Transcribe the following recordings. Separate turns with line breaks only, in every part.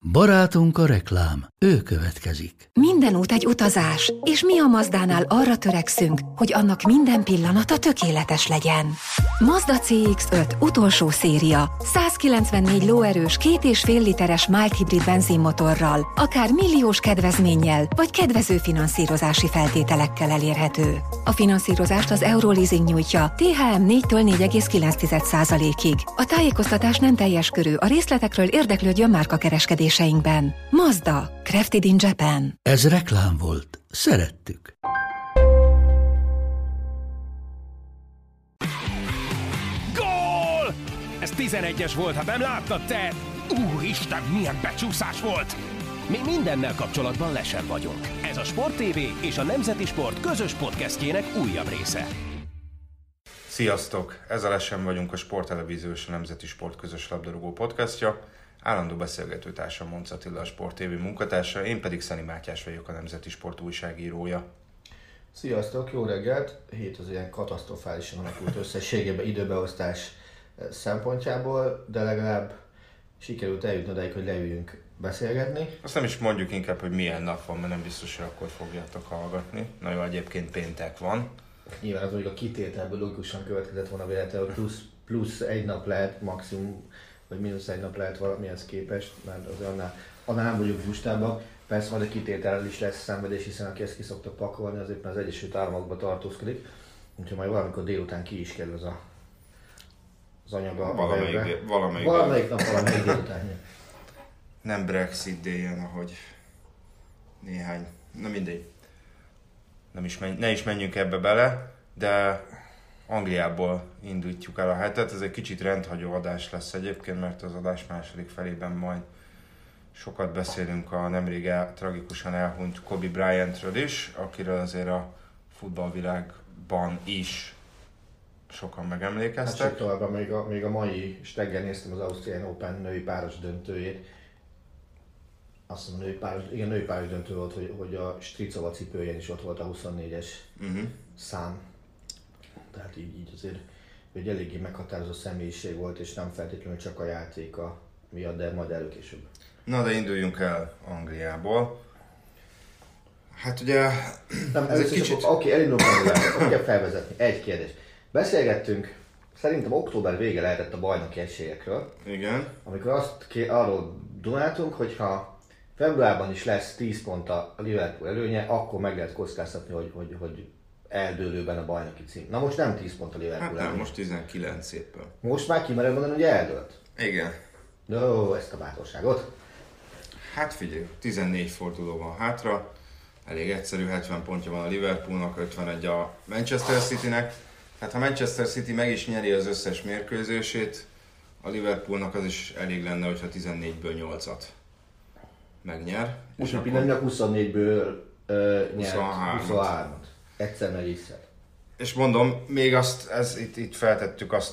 Barátunk a reklám, ő következik.
Minden út egy utazás, és mi a Mazdánál arra törekszünk, hogy annak minden pillanata tökéletes legyen. Mazda CX-5 utolsó széria, 194 lóerős, 2,5 literes mild hibrid benzinmotorral, akár milliós kedvezménnyel, vagy kedvező finanszírozási feltételekkel elérhető. A finanszírozást az Euroleasing nyújtja, THM 4-től 4,9%-ig. A tájékoztatás nem teljes körű, a részletekről érdeklődjön márkakereskedéseinkben. Mazda, crafted in Japan.
Ez reklám volt. Szerettük.
Gól! Ez 11-es volt, ha nem láttad te! Úristen, milyen becsúszás volt! Mi mindennel kapcsolatban lesen vagyunk. Ez a Sport TV és a Nemzeti Sport közös podcastjének újabb része.
Sziasztok! Ez a Lesen vagyunk, a Sport Televízió és a Nemzeti Sport közös labdarúgó podcastja. Állandó beszélgetőtársam Monc Attila, a Sport TV munkatársa, én pedig Szeni Mátyás vagyok, a Nemzeti Sport újságírója.
Sziasztok, jó reggelt! Hét az ilyen katasztrofálisan alakult összességében időbeosztás szempontjából, de legalább sikerült eljutni odáig, hogy leüljünk beszélgetni.
Azt nem is mondjuk inkább, hogy milyen nap van, mert nem biztos, hogy akkor fogjátok hallgatni. Na jó, egyébként péntek van.
Nyilván az, hogy a kitételből logikusan következett volna véletlenül, hogy plusz egy nap lehet maximum, vagy mínusz egy nap lehet valamihez képest, mert az annál nem vagyok lustában. Persze majd a kitétellel is lesz szenvedés, hiszen aki ezt ki szokta pakolni, az éppen az Egyesült Államokban tartózkodik. Úgyhogy majd valamikor délután ki is kerül az anyaga. Valamelyik nap, valamelyik délután.
Nem Brexit Day-en, ahogy néhány... Na mindegy. Ne is menjünk ebbe bele, de Angliából indítjuk el a hetet. Ez egy kicsit rendhagyó adás lesz egyébként, mert az adás második felében majd sokat beszélünk a nemrég tragikusan elhunyt Kobe Bryantről is, akiről azért a futballvilágban is sokan megemlékeztek.
Hát továbbá még a mai, és reggel néztem az Australian Open női páros döntőjét. Azt mondom, női páros döntő volt, hogy a Stricova cipőjén is ott volt a 24-es szám. Tehát így azért egy eléggé meghatározó személyiség volt, és nem feltétlenül csak a játéka miatt, de majd előkésőbb.
Na de induljunk el Angliából. Hát ugye...
Ez egy kicsit... Oké, elindulunk Angliából. Hogy kell felvezetni? Egy kérdés. Beszélgettünk, szerintem október vége lehetett a bajnoki esélyekről.
Igen.
Amikor arról dunáltunk, hogyha februárban is lesz 10 pont a Liverpool előnye, akkor meg lehet kockáztatni, hogy eldőlőben a bajnoki cím. Na most nem 10 pont a Liverpool előnye.
Hát nem, most 19 éppen.
Most már kimered mondani, hogy eldőlt?
Igen.
No, ezt a bátorságot.
Hát figyelj, 14 forduló van hátra, elég egyszerű, 70 pontja van a Liverpoolnak, 51 a Manchester Citynek. Hát ha Manchester City meg is nyeri az összes mérkőzését, a Liverpoolnak az is elég lenne, hogyha 14-ből 8-at megnyer.
Most a pillanatnyilag 24-ből nyert 23-at. Egyszer meg egyszer.
És mondom, még itt feltettük azt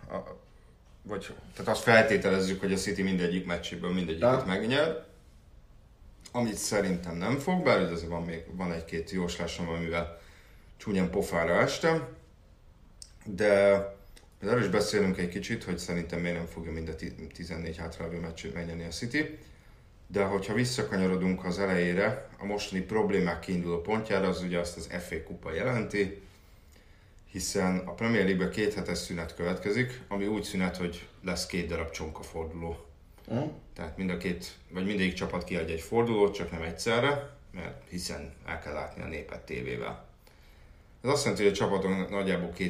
tehát azt feltételezzük, hogy a City mindegyik meccséből mindegyiket megnyer. Amit szerintem nem fog, bár azért van egy-két jóslásom, amivel csúnyán pofára estem. De erről is beszélünk egy kicsit, hogy szerintem miért nem fogja mind a 14 hátralévő meccsét megnyerni a City. De hogyha visszakanyarodunk az elejére, a mostani problémák kiinduló pontjára, az ugye azt az FA kupa jelenti, hiszen a Premier League-ben 2 hetes szünet következik, ami úgy szünet, hogy lesz 2 darab csonkaforduló. Tehát mindegyik csapat kiadja egy fordulót, csak nem egyszerre, mert hiszen el kell látni a népet tévével. Ez azt jelenti, hogy a csapatok nagyjából 2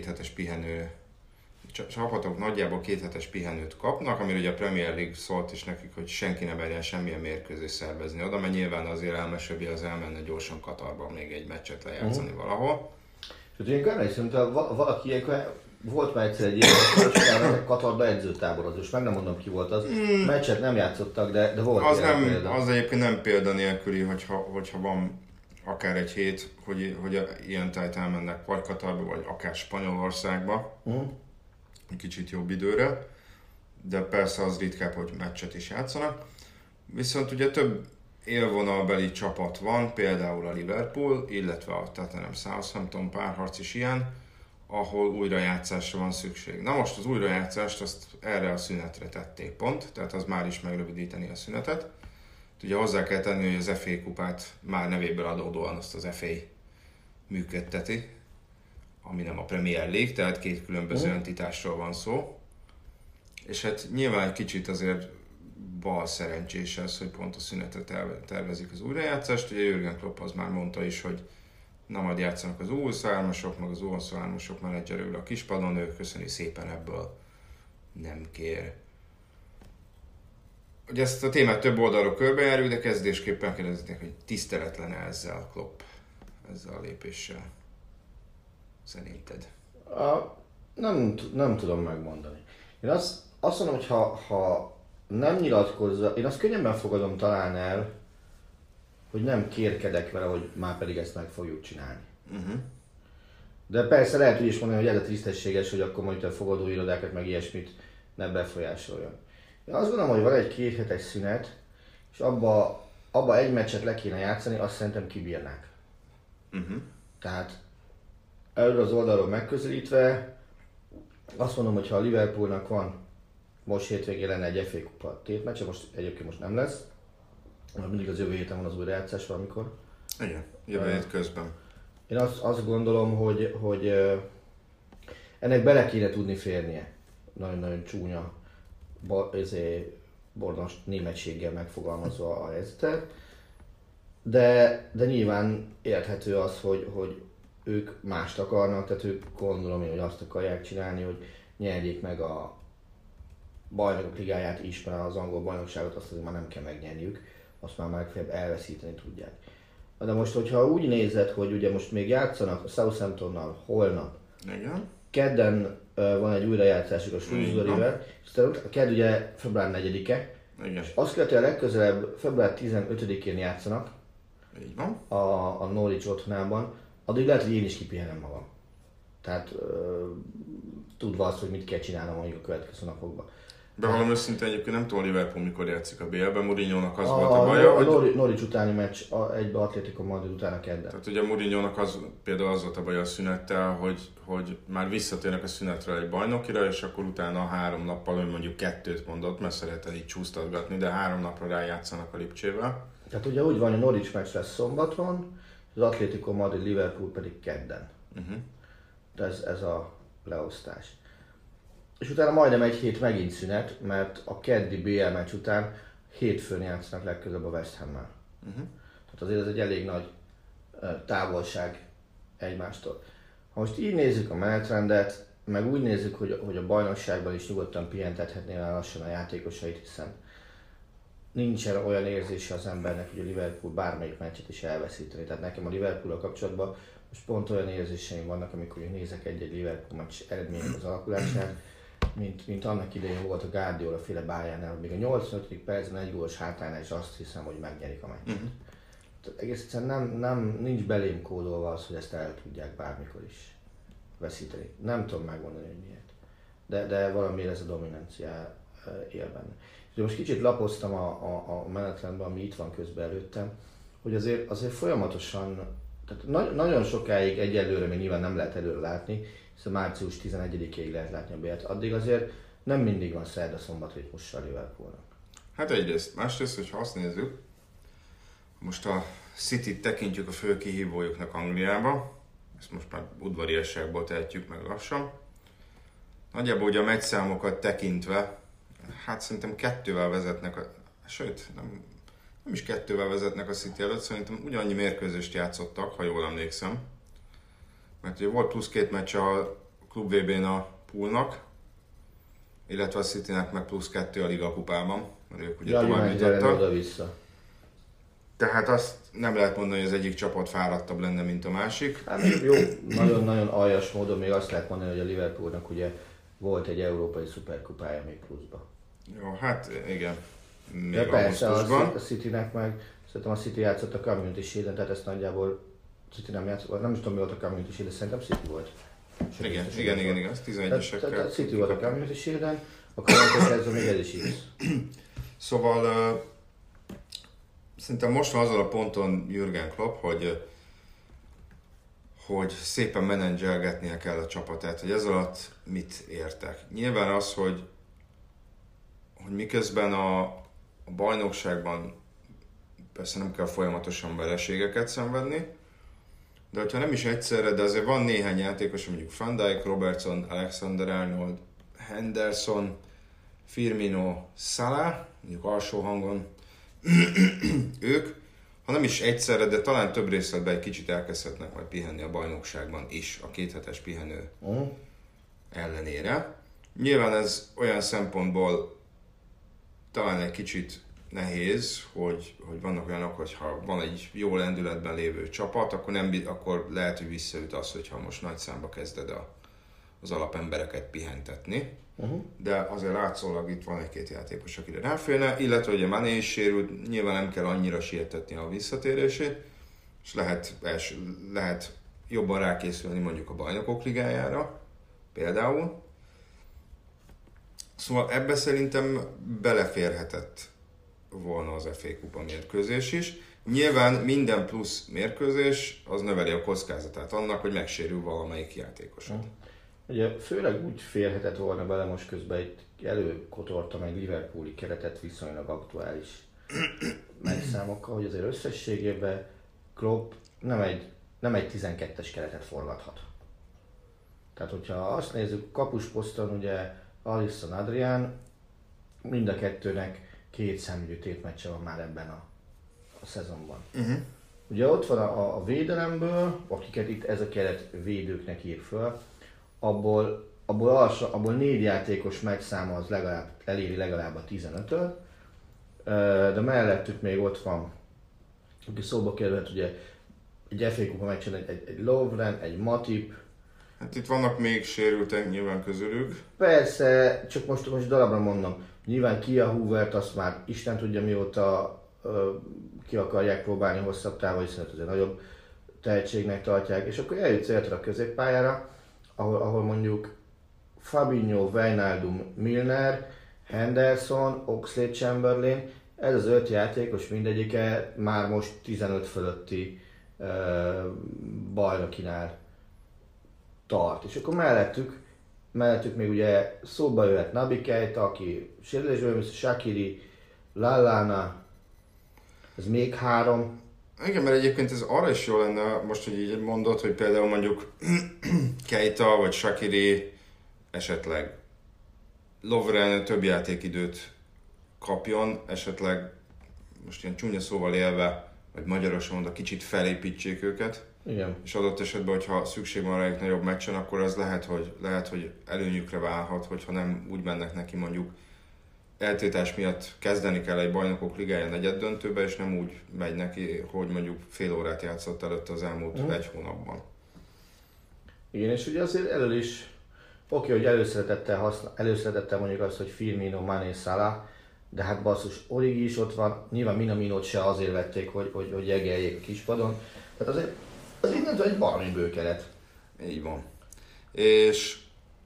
hetes pihenőt kapnak, amire ugye a Premier League szólt is nekik, hogy senki ne merjen semmilyen mérkőzést szervezni oda, mert nyilván azért elmesőbbi az elmenne gyorsan Katarban még egy meccset lejátszani valahol.
És ilyenkor emlékszem, hogy valaki ilyenkor volt már egyszer egy ilyen, hogy elmentek Katarba edzőtáborhoz, és meg nem mondom ki volt az. Meccset nem játszottak, de volt
az
ilyen példa.
Az egyébként nem példa nélküli, hogyha van akár egy hét, hogy ilyen tájt elmennek vagy Katarba, vagy akár Spanyolországba, egy kicsit jobb időre, de persze az ritkább, hogy meccset is játszanak. Viszont ugye több élvonalbeli csapat van, például a Liverpool, illetve a Tottenham Southampton párharc is ilyen, ahol újrajátszásra van szükség. Na most az újrajátszást azt erre a szünetre tették pont, tehát az már is megrövidíteni a szünetet. Ugye hozzá kell tenni, hogy az FA kupát már nevéből adódóan azt az FA működteti, ami nem a Premier League, tehát két különböző entitásról van szó. És hát nyilván egy kicsit azért bal szerencsés ez, hogy pont a szünetre tervezik az újrajátszást. Ugye Jürgen Klopp az már mondta is, hogy na majd játszanak az U23-asok, meg az U23-asok menedzserőül a kispadon, ő köszöni szépen, ebből nem kér. Ugye ezt a témát több oldalról körbejárjuk, de kezdésképpen kérdeznék, hogy tiszteletlen ezzel Klopp, ezzel a lépéssel. Szerinted?
Nem tudom megmondani. Én azt mondom, hogy ha nem nyilatkozza, én azt könnyebben fogadom talán el, hogy nem kérkedek vele, hogy már pedig ezt meg fogjuk csinálni. De persze lehet úgy is mondani, hogy ez a tisztességes, hogy akkor majd a fogadóirodákat meg ilyesmit ne befolyásoljon. Én azt gondolom, hogy van egy 2 hetes szünet, és abba egy meccset le kéne játszani, azt szerintem kibírnák. Tehát erről az oldalról megközelítve, azt mondom, hogy ha a Liverpoolnak van most hétvégén lenne egy FA kupa tétmeccse, egyébként most nem lesz, mert mindig az jövő héten van az újrajátszás valamikor.
Igen, jövő hét közben.
Én azt gondolom, hogy ennek bele kéne tudni férnie. Nagyon-nagyon csúnya, bornos németséggel megfogalmazva a helyzetet. De nyilván érthető az, hogy ők mást akarnak, tehát ők gondolom én, hogy azt akarják csinálni, hogy nyerjék meg a Bajnokok Ligáját is, mert az angol bajnokságot azt azért már nem kell megnyerniük, azt már legfeljebb elveszíteni tudják. De most, hogyha úgy nézed, hogy ugye most még játszanak a Southamptonnal holnap,
igen.
Kedden van egy újrajátszásuk a Shrewsbury-vel, és a kedd ugye február 4-e,
igen.
és azt követően legközelebb február 15-én játszanak,
így van.
a Norwich otthonában, addig lehet, hogy én is kipihenem magam. Tehát tudva azt, hogy mit kell csinálnom mondjuk a következő napokban.
Bevallom őszintén, egyébként nem tudom, Liverpool mikor játszik a BL-ben, Mourinho-nak az volt a baja,
hogy... A Norwich utáni meccs, egybe Atletico Madrid utána kedden.
Tehát ugye Mourinho-nak például az volt a baja a szünettel, hogy már visszatérnek a szünetről egy bajnokira, és akkor utána 3 nappal, hogy mondjuk 2 mondott, mert szeretett így csúsztatgatni, de 3 napra rájátszanak a Lipcsével.
Tehát ugye úgy van, hogy a Norwich meccs lesz szombaton, az Atletico Madrid Liverpool pedig kedden. De ez a leosztás. És utána majdnem egy hét megint szünet, mert a keddi BL meccs után hétfőn játszanak legközelebb a West Hammel. Tehát azért ez egy elég nagy távolság egymástól. Ha most így nézzük a menetrendet, meg úgy nézzük, hogy a bajnokságban is nyugodtan pihentethetné el lassan a játékosait, hiszen nincsen olyan érzése az embernek, hogy a Liverpool bármelyik meccset is elveszíteni. Tehát nekem a Liverpool-a kapcsolatban most pont olyan érzéseim vannak, amikor én nézek egy Liverpool meccs eredmények az alakulását, mint annak idején volt a Guardiola féle Bayernnel, még a 85. percben egy gólos hátránynál is azt hiszem, hogy megnyerik a meccset. Tehát egész egyszerűen nincs belém kódolva az, hogy ezt el tudják bármikor is veszíteni. Nem tudom megmondani, hogy miért. De valamiért ez a dominancia él benne. És most kicsit lapoztam a menetrendben, ami itt van közben előttem, hogy azért folyamatosan, tehát nagyon sokáig egyelőre még nyilván nem lehet előre látni, hiszen március 11-ig lehet látni a BL-t. Addig azért nem mindig van szerda-szombat ritmussal Liverpoolnak.
Hát egyrészt. Másrészt, hogyha azt nézzük, most a City-t tekintjük a fő kihívójuknak Angliába, ezt most már udvariasságból tehetjük meg lassan. Nagyjából ugye a meccszámokat tekintve, hát szerintem 2-vel vezetnek, sőt, nem is 2-vel vezetnek a City előtt, szerintem ugyanannyi mérkőzést játszottak, ha jól emlékszem. Mert ugye volt plusz 2 meccs a Klub VB-n a Poolnak, illetve a Citynek meg plusz 2 a Liga kupában, mert ők ugye tovább jutottak. Tehát azt nem lehet mondani, hogy az egyik csapat fáradtabb lenne, mint a másik.
Hát jó, nagyon-nagyon aljas módon még azt lehet mondani, hogy a Liverpoolnak ugye volt egy európai szuperkupája még pluszban.
Jó, hát igen. Még
de persze a Citynek meg, szerintem a City játszott a Community Shield-en, tehát ezt nagyjából City nem játszott, nem is tudom mi volt a Community Shield, de szerintem City volt.
Igen, az 11-esekkel.
Tehát City volt a Community Shield-en, akkor kezdve még ez is igaz.
Szóval szerintem most van azon a ponton Jürgen Klopp, hogy szépen menedzselgetnie kell a csapatát, hogy ez alatt mit értek. Nyilván az, hogy miközben a bajnokságban persze nem kell folyamatosan vereségeket szenvedni, de hogyha nem is egyszerre, de azért van néhány játékos, mondjuk Van Dijk, Robertson, Alexander-Arnold, Henderson, Firmino, Salah, mondjuk alsó hangon, ők, ha nem is egyszerre, de talán több részletben egy kicsit elkezdhetnek majd pihenni a bajnokságban is, a 2 hetes pihenő ellenére. Nyilván ez olyan szempontból talán egy kicsit nehéz, hogy vannak olyanok, hogy ha van egy jó lendületben lévő csapat, akkor lehet, hogy visszaüt az, hogyha most nagy számba kezded az alapembereket pihentetni. De azért látszólag itt van egy-két játékos, akire ráférne, illetve ugye Mané is sérült, nyilván nem kell annyira sietetni a visszatérését, és lehet jobban rákészülni mondjuk a Bajnokok Ligájára, például. Szóval ebbe szerintem beleférhetett volna az FA Kupa mérkőzés is. Nyilván minden plusz mérkőzés az növeli a kockázatát annak, hogy megsérül valamelyik játékosod.
Ugye főleg úgy férhetett volna bele, most közben itt előkotortam egy Liverpooli keretet viszonylag aktuális megszámokkal, hogy azért összességében Klopp nem egy 12-es keretet forgathat. Tehát hogyha azt nézzük, kapusposzton ugye Alisson, Adrián, mind a kettőnek 2 számügyű tétmeccse van már ebben a szezonban. Ugye ott van a védelemből, akiket itt ez a keret védőknek ír föl, abból 4 játékos megszáma az eléri legalább a 15-öt, de mellettük még ott van, aki szóba kerülhet ugye egy FA Kupa meccsen egy Lovren, egy Matip.
Hát itt vannak még sérültek nyilván közülük.
Persze, csak most darabra mondom, nyilván Kia Hoovert azt már Isten tudja mióta ki akarják próbálni hosszabb távol, hiszen azért nagyobb tehetségnek tartják, és akkor eljutsz a középpályára, ahol mondjuk Fabinho, Wijnaldum, Milner, Henderson, Oxlade-Chamberlain, ez az 5 játékos mindegyike már most 15 fölötti bajnokinál tart. És akkor mellettük még ugye szóba jöhet Naby Keita, aki sérülésből, Shaqiri, Lallana, ez még 3.
Igen, mert egyébként ez arra is jó lenne, most, hogy így mondod, hogy például mondjuk Keita vagy Shaqiri esetleg Lovren több játékidőt kapjon, esetleg most ilyen csúnya szóval élve, vagy magyarosan mondva, kicsit felépítsék őket.
Igen.
És adott esetben, hogyha szükség van rájuk nagyobb meccsen, akkor az lehet, hogy előnyükre válhat, hogyha nem úgy mennek neki mondjuk eltiltás miatt kezdeni kell egy Bajnokok Ligája negyeddöntőbe, és nem úgy megy neki, hogy mondjuk fél órát játszott előtte az elmúlt 1 hónapban.
Igen, és ugye azért elől is oké, hogy előszeretettel mondjuk azt, hogy Firmino, Mané, Salah, de hát basszus, Origi is ott van, nyilván Minamino-t se azért vették, hogy jegeljék a kispadon. Tehát azért az innentől egy baromi bőkeret.
Így van. És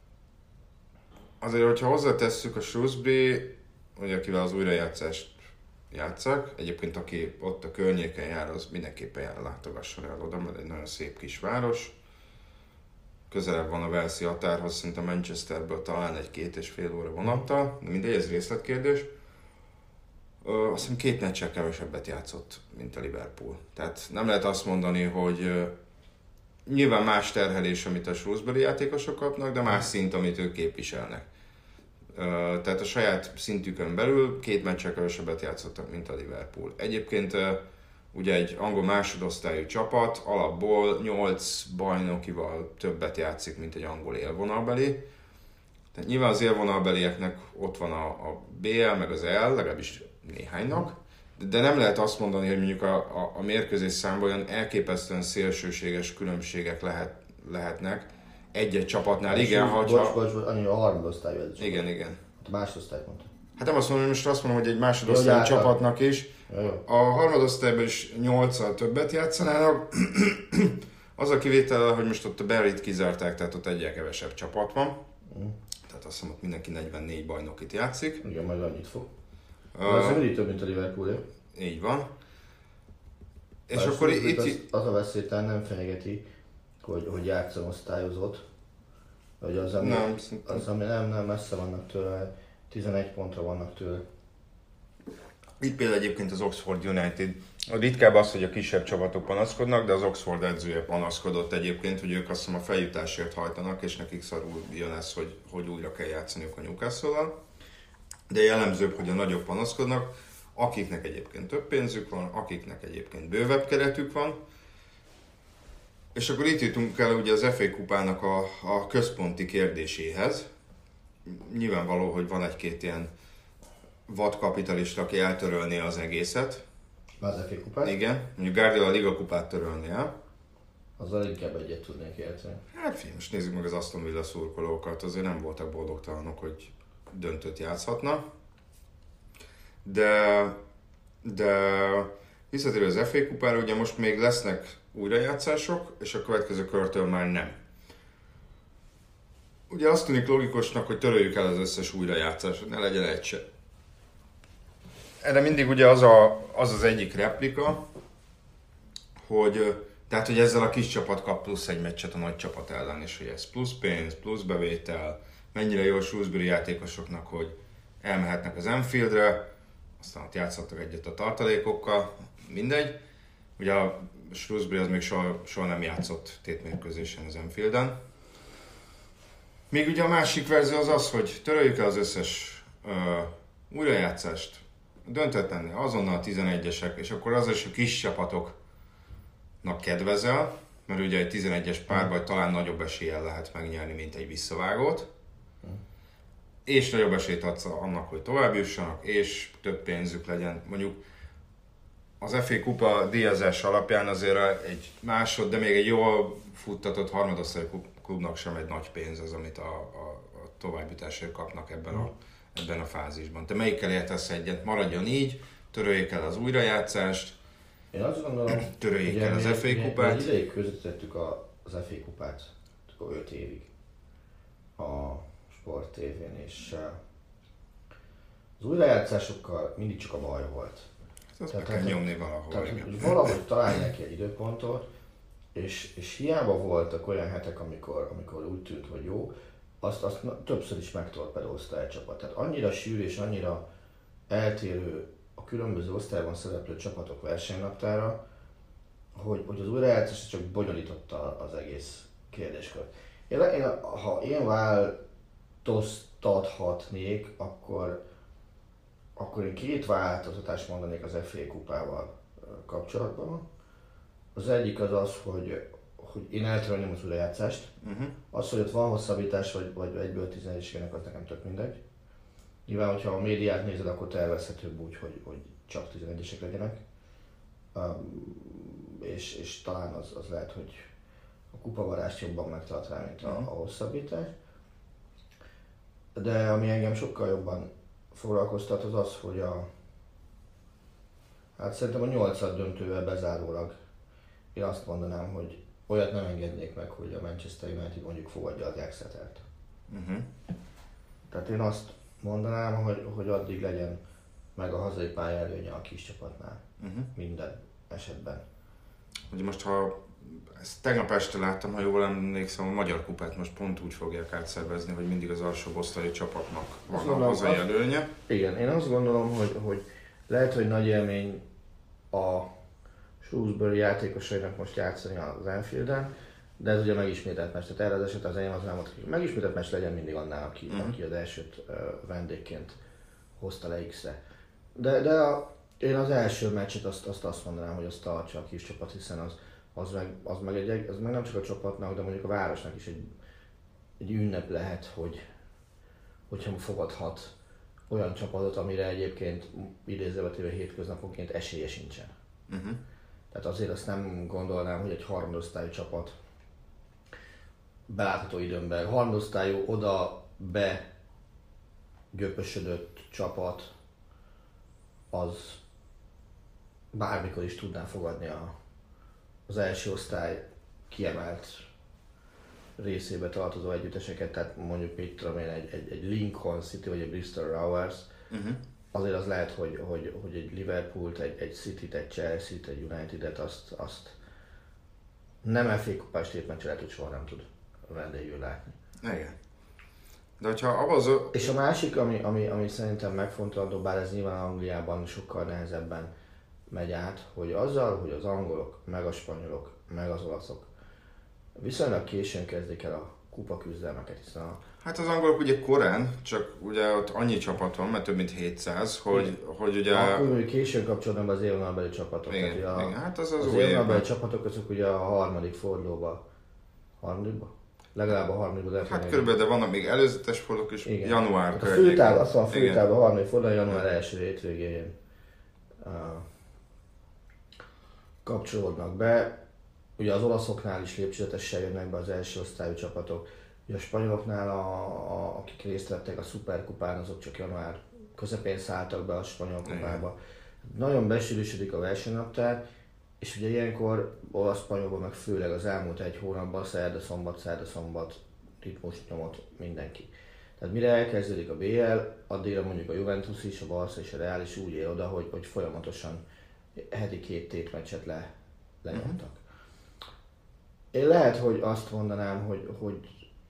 azért, hogyha hozzátesszük a Shrewsbury, hogy akivel az újrajátszást játszak, egyébként aki ott a környéken jár, az mindenképpen látogasson el oda, mert egy nagyon szép kis város. Közelebb van a Walesi határhoz, szinte Manchesterből talán egy 2,5 óra vonattal, de mindegy, ez részletkérdés. Azt hiszem 2 meccsel kevesebbet játszott, mint a Liverpool. Tehát nem lehet azt mondani, hogy nyilván más terhelés, amit a Shrewsbury játékosok kapnak, de más szint, amit ők képviselnek. Tehát a saját szintükön belül 2 meccsel kevesebbet játszottak, mint a Liverpool. Egyébként ugye egy angol másodosztályú csapat alapból 8 bajnokival többet játszik, mint egy angol élvonalbeli. Tehát nyilván az élvonalbelieknek ott van a BL, meg az EL, legalábbis néhánynak, de nem lehet azt mondani, hogy mondjuk a mérkőzés számban olyan elképesztően szélsőséges különbségek lehetnek egy-egy csapatnál. Igen,
Bocs, annyi a harmadosztályú ez.
Igen.
A másodosztályt mondta.
Hát nem azt mondom, hogy most azt mondom, hogy egy másodosztályú csapatnak is. A harmadosztályban is 8-al többet játszanának. Az a kivétel, hogy most ott a Barryt kizárták, tehát ott egyel kevesebb csapat van. Tehát azt hiszem, ott mindenki 44 bajnokit játszik.
Igen, majd annyit fog. Az mindig több, mint a Liverpool.
Így van. És akkor itt...
Az a veszélytelen nem fenyegeti, hogy játszom osztályozott. Hogy az, ami nem messze vannak tőle, 11 pontra vannak tőle.
Itt például egyébként az Oxford United, ritkább az, hogy a kisebb csapatok panaszkodnak, de az Oxford edzője panaszkodott egyébként, hogy ők azt hiszem a feljutásért hajtanak, és nekik szarul jön ez, hogy újra kell játszaniuk a Newcastle-al. De jellemzőbb, hogy a nagyobb panaszkodnak, akiknek egyébként több pénzük van, akiknek egyébként bővebb keretük van. És akkor itt jutunk el ugye az FA kupának a központi kérdéséhez. Nyilvánvaló, hogy van egy-két ilyen vadkapitalista, aki eltörölné az egészet.
Az FA kupát?
Igen, mondjuk Guardiola a Liga kupát törölné el.
Azzal inkább egyet tudnék érteni.
Hát figyelj, most nézzük meg az Aston Villa szurkolókat, azért nem voltak boldogtalanok, hogy döntőt játszhatna. De visszatérő az FA kupára, ugye most még lesznek újrajátszások, és a következő körtől már nem. Ugye azt tűnik logikusnak, hogy töröljük el az összes újrajátszást, ne legyen egy se. Erre mindig ugye az egyik replika, hogy ezzel a kis csapat kap plusz egy meccset a nagy csapat ellen, és hogy ez plusz pénz, plusz bevétel, mennyire jó a Shrewsbury játékosoknak, hogy elmehetnek az Anfieldre, aztán ott játszhattak egyet a tartalékokkal, mindegy. Ugye a Shrewsbury az még soha nem játszott tétmérkőzésen az Anfielden. Még ugye a másik verzió az, hogy töröljük el az összes újrajátszást, döntetlenné azonnal a 11-esek, és akkor az is a kis csapatoknak kedvezel, mert ugye egy 11-es párbaj talán nagyobb eséllyel lehet megnyerni, mint egy visszavágót. És nagyobb esélyt adsz annak, hogy tovább jussanak, és több pénzük legyen. Mondjuk az FA kupa díjazás alapján azért egy de még egy jól futtatott harmadosztályú klubnak sem egy nagy pénz az, amit a továbbjutásért kapnak ebben a fázisban. Te melyikkel értesz egyet? Maradjon így, töröljék el az újrajátszást,
én azt gondolom,
töröljék el az FA kupát.
Egy ideig közvetítettük az FA kupát, 5 évig a Sport TV-n, és az újrajátszásokkal mindig csak a baj volt.
Ezt meg kell nyomni valahol.
Valahogy találják egy időpontot, és hiába voltak olyan hetek, amikor úgy tűnt, hogy jó, azt többször is megtorpedózta egy csapat. Tehát annyira sűrű és annyira eltérő a különböző osztályban szereplő csapatok versenynaptára, hogy az újrajátszás csak bonyolította az egész kérdéskört. Ha én változtathatnék, akkor én 2 változtatást mondanék az FA kupával kapcsolatban. Az egyik az, hogy én eltörölném az újrajátszást. Az, hogy ott van hosszabbítás, vagy egyből 11-esnek, az nekem tök mindegy. Nyilván, hogyha a médiát nézed, akkor tervezhetőbb úgy, hogy csak 11-esek legyenek. És talán az lehet, hogy a kupavarást jobban megtartaná, mint a hosszabbítás. De ami engem sokkal jobban foglalkoztat, az, hogy szerintem a 8. döntővel bezárólag én azt mondanám, hogy olyat nem engednék meg, hogy a Manchester United mondjuk fogadja az Exetert. Tehát én azt mondanám, hogy addig legyen meg a hazai pálya előnye a kis csapatnál. Minden esetben.
Ugye most, ha ezt tegnap este láttam, ha jól emlékszem, a Magyar Kupát most pont úgy fogják átszervezni, hogy mindig az alsóbb osztályú csapatnak van a hazai előnye.
Igen, én azt gondolom, hogy lehet, hogy nagy élmény a Shrewsbury játékosainak most játszani az Anfielden, de ez ugye megismételt meccs. Tehát erre az eset az enyém az nem volt, hogy megismételt meccs legyen mindig annál, aki az elsőt vendégként hozta le X-re. De én az első meccset azt mondanám, hogy azt tartsa a kis csapat, hiszen az meg nem csak a csapatnak, de mondjuk a városnak is egy ünnep lehet, hogyha fogadhat olyan csapatot, amire egyébként idézővetően hétköznaponként esélye sincsen. Tehát azért azt nem gondolnám, hogy egy harmadosztályú csapat belátható időmben, harmadosztályú oda begöpösödött csapat az bármikor is tudná fogadni az első osztály kiemelt részébe tartozó együtteseket, tehát mondjuk mit tudom én, egy Lincoln City vagy egy Bristol Rovers, azért az lehet, hogy egy Liverpoolt, egy Cityt, egy Chelsea-t, egy United-et azt nem FA kupás tétmeccsen lehet, hogy soha nem tud vendégül látni.
Igen. De hogyha abban
És a másik, ami szerintem megfontolandó, bár ez nyilván Angliában sokkal nehezebben megy át, hogy azzal, hogy az angolok, meg a spanyolok, meg az olaszok viszonylag későn kezdik el a kupaküzdelmeket, hiszen
Hát az angolok ugye korán, csak ugye ott annyi csapat van, mert több mint 700, hogy ugye...
Akkor hogy későn kapcsolódnak be az élvonalbeli csapatok.
Igen,
Tehát,
igen, hát az
az
új
élvonalbeli csapatok azok ugye a harmadik fordulóba. Legalább a harmadikba.
Hát körülbelül, de vannak még előzetes fordulók is,
igen.
január
hát a főtáv a harmadik forduló, január első hétvégén kapcsolódnak be. Ugye az olaszoknál is lépcsőzetesen jönnek be az első osztályú csapatok. Ugye a spanyoloknál, akik részt vettek a szuperkupán, azok csak január közepén szálltak be a spanyol kupába. Nagyon besűrűsödik a versenynaptár, és ugye ilyenkor olasz-spanyolban meg főleg az elmúlt egy hónapban szerda-szombat ritmust nyomott mindenki. Tehát mire elkezdődik a BL, addigra mondjuk a Juventus is, a Barca és a Real is úgy ér oda, hogy folyamatosan heti 2 tétmeccset lenyomtak. Én lehet, hogy azt mondanám, hogy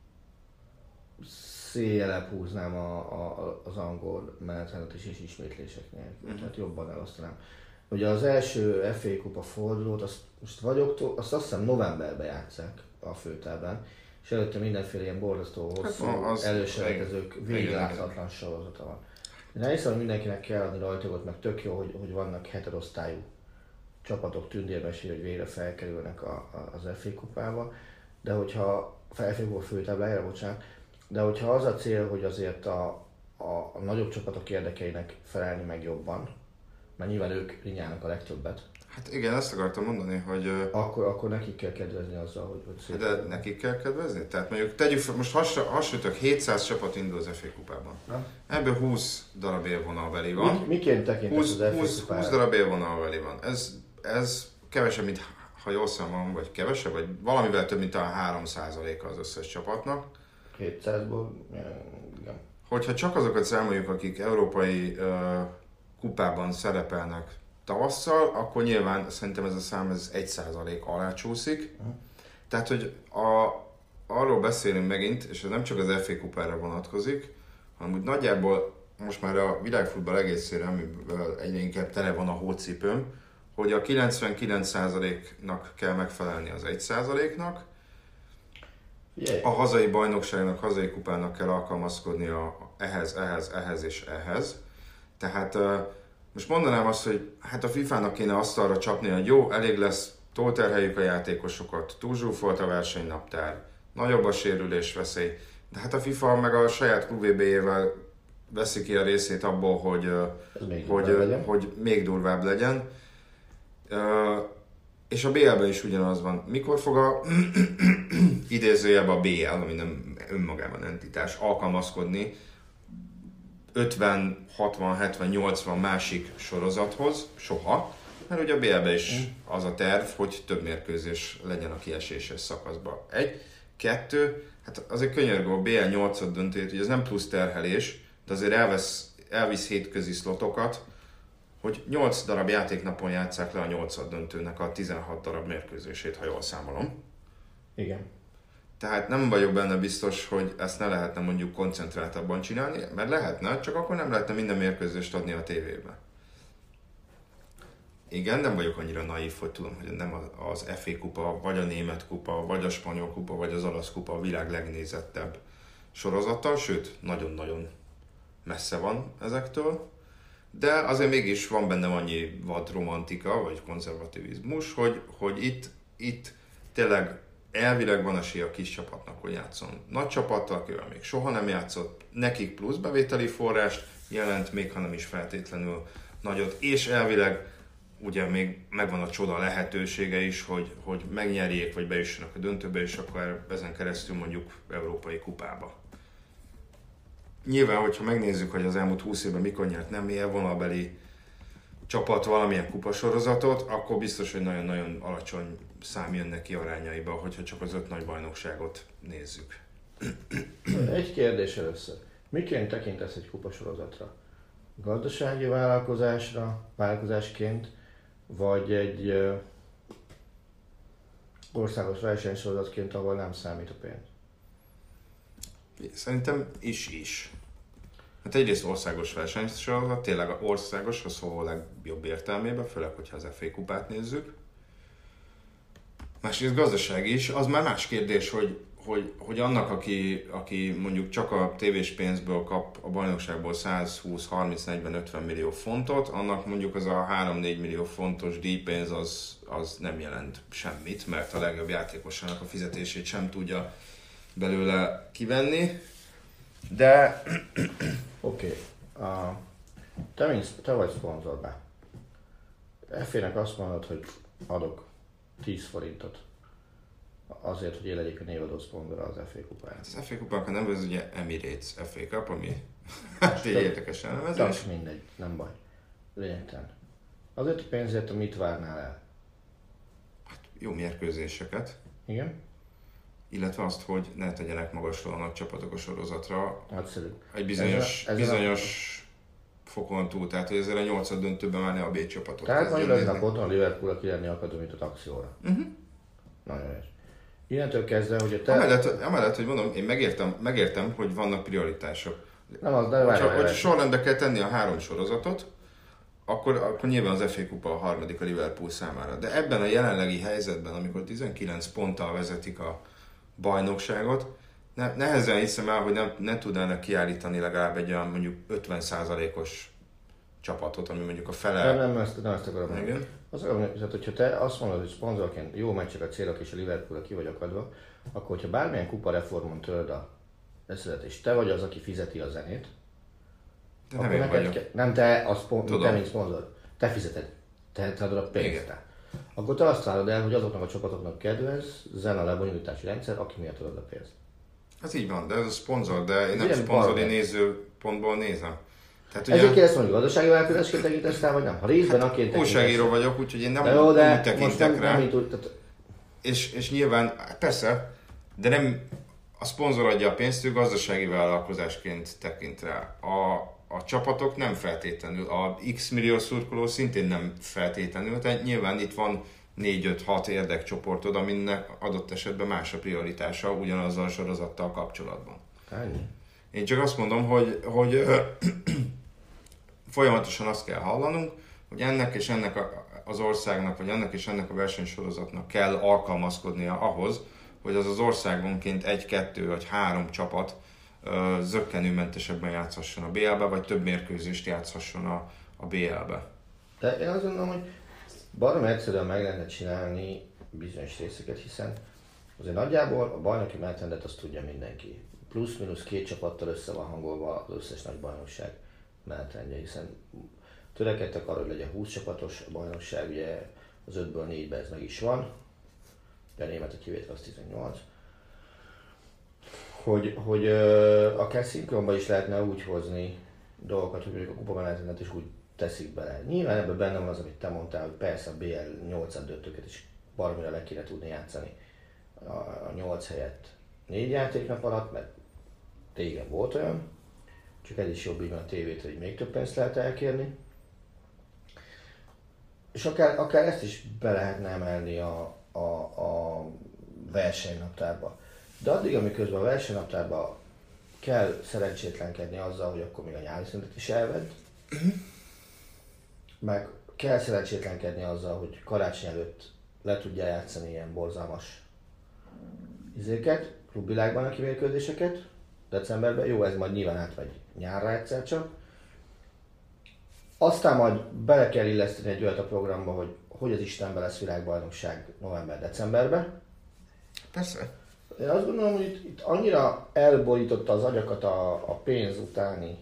széjjelebb húznám az angol menetrendet is és ismétléseknél. Tehát jobban elosztanám. Ugye az első FA Kupa fordulót, azt hiszem novemberben játsszák a főtáblán, és előtte mindenféle ilyen borzasztó hosszú előselejtezők végigláthatatlan sorozata van. Én elhiszem, hogy mindenkinek kell adni rajtagot, meg tök jó, hogy vannak heterosztályú csapatok tündérmesé, hogy végre felkerülnek az FA Kupába, de hogyha FA Kupa főtáblájára, bocsánat, de hogyha az a cél, hogy azért a nagyobb csapatok érdekeinek felelni meg jobban, mert nyilván ők rinyálnak a legtöbbet.
Hát igen, ezt akartam mondani, hogy...
Akkor nekik kell kedvezni azzal, hogy szépen...
De nekik kell kedvezni? Tehát mondjuk tegyük fel, most hasonlítok, 700 csapat indul az FA Kupában. Ebből 20 darab élvonalbeli van.
Miként tekintesz az FA Kupára?
20 darab élvonalbeli van. Ez kevesebb, mint, ha jól számolom, vagy kevesebb, vagy valamivel több, mint a 3%-a az összes csapatnak.
700-ból, igen.
Hogyha csak azokat számoljuk, akik európai kupában szerepelnek tavasszal, akkor nyilván szerintem ez a szám 1% alá csúszik. Tehát, hogy arról beszélünk megint, és ez nem csak az FA Kupára vonatkozik, hanem úgy nagyjából most már a világfutball egészére, amiből egyre inkább tele van a hócipőm, hogy a 99%-nak kell megfelelni az 1%-nak, a hazai bajnokságnak, hazai kupának kell alkalmazkodni ehhez és ehhez. Tehát most mondanám azt, hogy hát a FIFA-nak kéne asztalra csapni, hogy jó, elég lesz, túlterheljük a játékosokat, túlzsúfolt a versenynaptár, nagyobb a sérülés veszély, de hát a FIFA meg a saját QVB-jével veszi ki a részét abból, hogy még durvább legyen. És a BL-ben is ugyanaz van. Mikor fog a idézőjelben a BL, ami nem önmagában entitás, alkalmazkodni 50, 60, 70, 80 másik sorozathoz? Soha. Mert ugye a BL-ben is az a terv, hogy több mérkőzés legyen a kieséses szakaszban. 1, 2, hát azért könyörgő, a BL 8 döntőt, hogy ez nem plusz terhelés, de azért elvisz hétközi szlotokat, hogy 8 darab játéknapon játsszák le a 8 döntőnek a 16 darab mérkőzését, ha jól számolom.
Igen.
Tehát nem vagyok benne biztos, hogy ezt ne lehetne mondjuk koncentráltabban csinálni, mert lehetne, csak akkor nem lehetne minden mérkőzést adni a tévébe. Igen, nem vagyok annyira naív, hogy tudom, hogy nem az FA Kupa, vagy a német kupa, vagy a spanyol kupa, vagy az olasz kupa a világ legnézettebb sorozata, sőt, nagyon-nagyon messze van ezektől. De azért mégis van benne annyi vad romantika, vagy konzervativizmus, hogy itt tényleg elvileg van esély a kis csapatnak, hogy játszon nagy csapattal, akivel még soha nem játszott, nekik plusz bevételi forrást jelent, még ha nem is feltétlenül nagyot, és elvileg ugye még megvan a csoda lehetősége is, hogy megnyerjék, vagy bejussanak a döntőbe, és akkor ezen keresztül mondjuk európai kupába. Nyilván, hogyha megnézzük, hogy az elmúlt 20 évben mikor nyert nem élvonalbeli csapat valamilyen kupasorozatot, akkor biztos, hogy nagyon-nagyon alacsony szám jön neki arányaiba, hogyha csak az 5 nagy bajnokságot nézzük.
Egy kérdés először. Miként tekintesz egy kupasorozatra? Gazdasági vállalkozásként, vagy egy országos versenysorozatként, ahol nem számít a pénz?
Szerintem is. Hát egyrészt országos versenysorozat, tényleg országos, a szó legjobb értelmében, főleg, hogyha az FA kupát nézzük. Másrészt gazdaság is, az már más kérdés, hogy annak, aki mondjuk csak a tévés pénzből kap a bajnokságból 120, 30, 40, 50 millió fontot, annak mondjuk az a 3-4 millió fontos díjpénz az nem jelent semmit, mert a legjobb játékosának a fizetését sem tudja belőle kivenni. De...
Oké. Te vagy szponzorbá. FA-nek azt mondod, hogy adok 10 forintot azért, hogy én legyek a névadó szponzora az FA kupáján.
Hát az FA kupának a neve az ugye Emirates FA Cup, ami hát egy érdekes elnevezés.
Csak mindegy, nem baj. Lényegtelen. Azért a pénzért, mit várnál el?
Hát jó mérkőzéseket.
Igen?
Illetve azt, hogy ne tegyenek magasról a nagy csapatok a sorozatra.
Nagyszerű.
Egy bizonyos fokon túl, tehát hogy ezzel a 8 döntőben már ne a B csapatok.
Tehát majd lesznek otthon a Liverpool-a kirenni akadémitot akcióra. Nagyon jó. Innentől kezdve, hogy a te...
Amellett, hogy mondom, én megértem, hogy vannak prioritások.
Nem az, de várj.
Hogyha sorrendbe kell tenni a 3 sorozatot, akkor nyilván az FA Kupa a harmadik a Liverpool számára. De ebben a jelenlegi helyzetben, amikor 19 ponttal vezetik a bajnokságot, nehezen hiszem el, hogy nem tudnának kiállítani legalább egy olyan mondjuk 50%-os csapatot, ami mondjuk a fele...
Nem ezt akarom mondani. Azt akarom mondani, hogy hogyha te azt mondod, hogy szponzorként jó meccseket célok és a Liverpool-ra ki vagy akadva, akkor hogyha bármilyen kupareformon törd a összedet, és te vagy az, aki fizeti a zenét,
de nem én vagyok.
Nem te, te mint szponzor. Te fizeted. Te adod a pénzt. Akkor te azt várod el, hogy azoknak a csapatoknak kedvez, zene lebonyolítási rendszer, aki miatt adod a pénzt.
Ez így van, de ez a szponzor, de én nem szponzori nézőpontból nézem. Tehát
ugye... Ezért kérdeztem, hogy gazdasági vállalkozásként tekintesz rá, vagy nem? Ha részben akként tekintesz...
Újságíró vagyok, úgyhogy én nem úgy tekintek rá.
Tehát...
És nyilván, persze, de nem a szponzor adja a pénzt, ő gazdasági vállalkozásként tekint rá. A csapatok nem feltétlenül, a X millió szurkoló szintén nem feltétlenül, tehát nyilván itt van 4-5-6 érdekcsoportod, aminek adott esetben más a prioritása ugyanazzal a sorozattal kapcsolatban.
Ennyi.
Én csak azt mondom, hogy folyamatosan azt kell hallanunk, hogy ennek és ennek az országnak, vagy ennek és ennek a versenysorozatnak kell alkalmazkodnia ahhoz, hogy az országonként 1, 2 vagy 3 csapat zökkenőmentesebben játszhasson a BL-be, vagy több mérkőzést játszhasson a BL-be.
De én azt gondolom, hogy baromi egyszerűen meg lehetne csinálni bizonyos részeket, hiszen azért nagyjából a bajnoki menetrendet azt tudja mindenki. Plusz-minusz 2 csapattal össze van hangolva az összes nagy bajnokság menetrendje, hiszen törekedtek arra, hogy legyen 20 csapatos a bajnokság, ugye az 5-ből 4-ben ez meg is van, de a német a kivétel az 18. Hogy akár szinkronban is lehetne úgy hozni dolgokat, hogy mondjuk a kupamenetrendet is úgy teszik bele. Nyilván ebben benne van az, amit te mondtál, hogy persze a BL 8 döntőket is baromira le kéne tudni játszani a 8 helyett 4 játéknap alatt, mert régen volt olyan, csak ez is jobb így van a tévét, hogy még több pénzt lehet elkérni. És akár ezt is be lehetne emelni a versenynaptárba. De addig, amiközben a versenynaptárba kell szerencsétlenkedni azzal, hogy akkor még a nyári szünetet is elvedd, meg kell szerencsétlenkedni azzal, hogy karácsony előtt le tudja játszani ilyen borzalmas izéket, klubvilágban a kimérkőzéseket, decemberben, jó, ez majd nyilván átmegy nyárra egyszer csak. Aztán majd bele kell illeszteni egy olyat a programba, hogy az Istenben lesz világbajnokság november-decemberben.
Persze.
Én azt gondolom, hogy itt annyira elborította az agyakat a pénz utáni,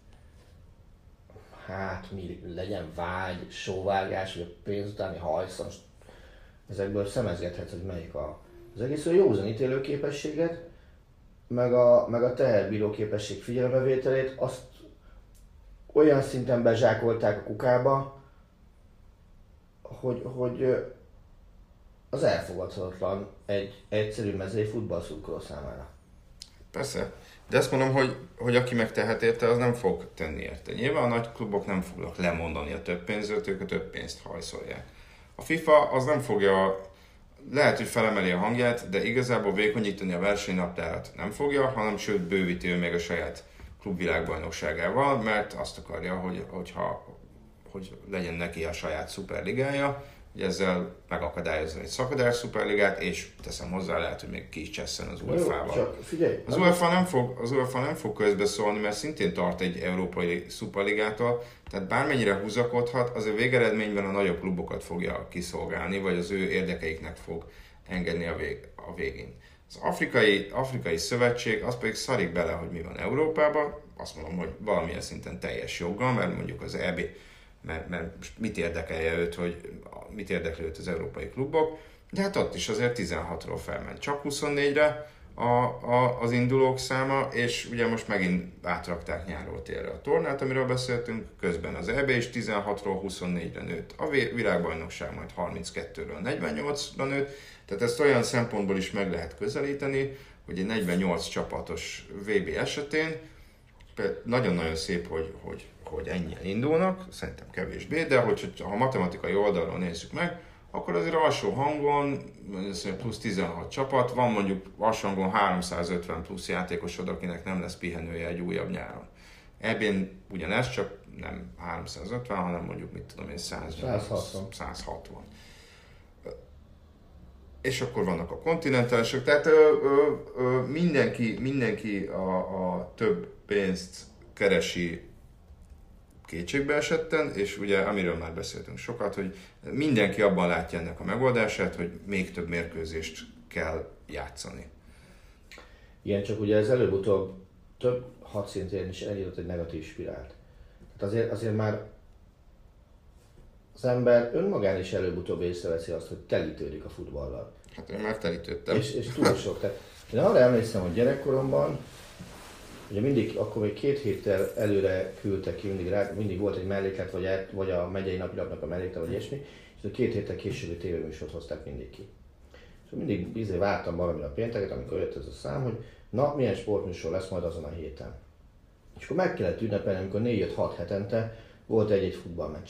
hát mi legyen vágy, sóvárgás, vagy a pénz utáni hajsz, most ezekből szemezgethetsz, hogy melyik az egész józan ítélőképességet, meg a teherbíró képesség figyelembevételét, azt olyan szinten bezsákolták a kukába, hogy az elfogadhatatlan egy egyszerű mezei futballszurkoló számára.
Persze, de azt mondom, hogy aki megtehet érte, az nem fog tenni érte. Nyilván a nagy klubok nem fognak lemondani a több pénzről, ők a több pénzt hajszolják. A FIFA az nem fogja lehet, hogy felemeli a hangját, de igazából vékonyítani a versenynaptárat nem fogja, hanem sőt bővíti ő még a saját klubvilágbajnokságával, mert azt akarja, hogy legyen neki a saját szuperligája, hogy ezzel megakadályozza egy szakadás szuperligát, és teszem hozzá, lehet, hogy még ki is csesszen az UEFA-val. Az UEFA nem fog közbeszólni, mert szintén tart egy európai szuperligától, tehát bármennyire húzakodhat, azért végeredményben a nagyobb klubokat fogja kiszolgálni, vagy az ő érdekeiknek fog engedni a végén. Az afrikai szövetség, az pedig szarik bele, hogy mi van Európában, azt mondom, hogy valamilyen szinten teljes joggal, mert mondjuk az EB, mert most mit érdekelje őt, mit érdekli őt az európai klubok, de hát ott is azért 16-ról felment csak 24-re az indulók száma, és ugye most megint átrakták nyárról télre a tornát, amiről beszéltünk, közben az EB is 16-ról 24-re nőtt, a világbajnokság majd 32-ről 48-ra nőtt, tehát ezt olyan szempontból is meg lehet közelíteni, hogy egy 48 csapatos VB esetén nagyon-nagyon szép, hogy ennyien indulnak, szerintem kevésbé, de ha a matematikai oldalról nézzük meg, akkor azért alsó hangon plusz 16 csapat, van mondjuk alsó hangon 350 plusz játékosod, akinek nem lesz pihenője egy újabb nyáron. Ebben ugyanez, csak nem 350, hanem mondjuk 160. És akkor vannak a kontinentálisok, tehát mindenki a több pénzt keresi kétségbe esetten, és ugye amiről már beszéltünk sokat, hogy mindenki abban látja ennek a megoldását, hogy még több mérkőzést kell játszani.
Igen, csak ugye ez előbb-utóbb több hadszintén is elindult egy negatív spirált. Tehát azért már az ember önmagán is előbb-utóbb észreveszi azt, hogy telítődik a futballal.
Hát én már telítődtem.
És túl sok. Tehát én arra emlékszem, hogy gyerekkoromban ugye mindig, akkor még 2 héttel előre küldtek ki, mindig volt egy melléklet, vagy a megyei napilapnak a melléklet, vagy ilyesmi, és 2 héttel későbbi tévéműsort hozták mindig ki. És mindig vártam valamire a pénteket, amikor jött ez a szám, hogy na, milyen sportműsor lesz majd azon a héten. És akkor meg kellett ünnepelni, amikor 4-5-6 hetente volt egy futballmeccs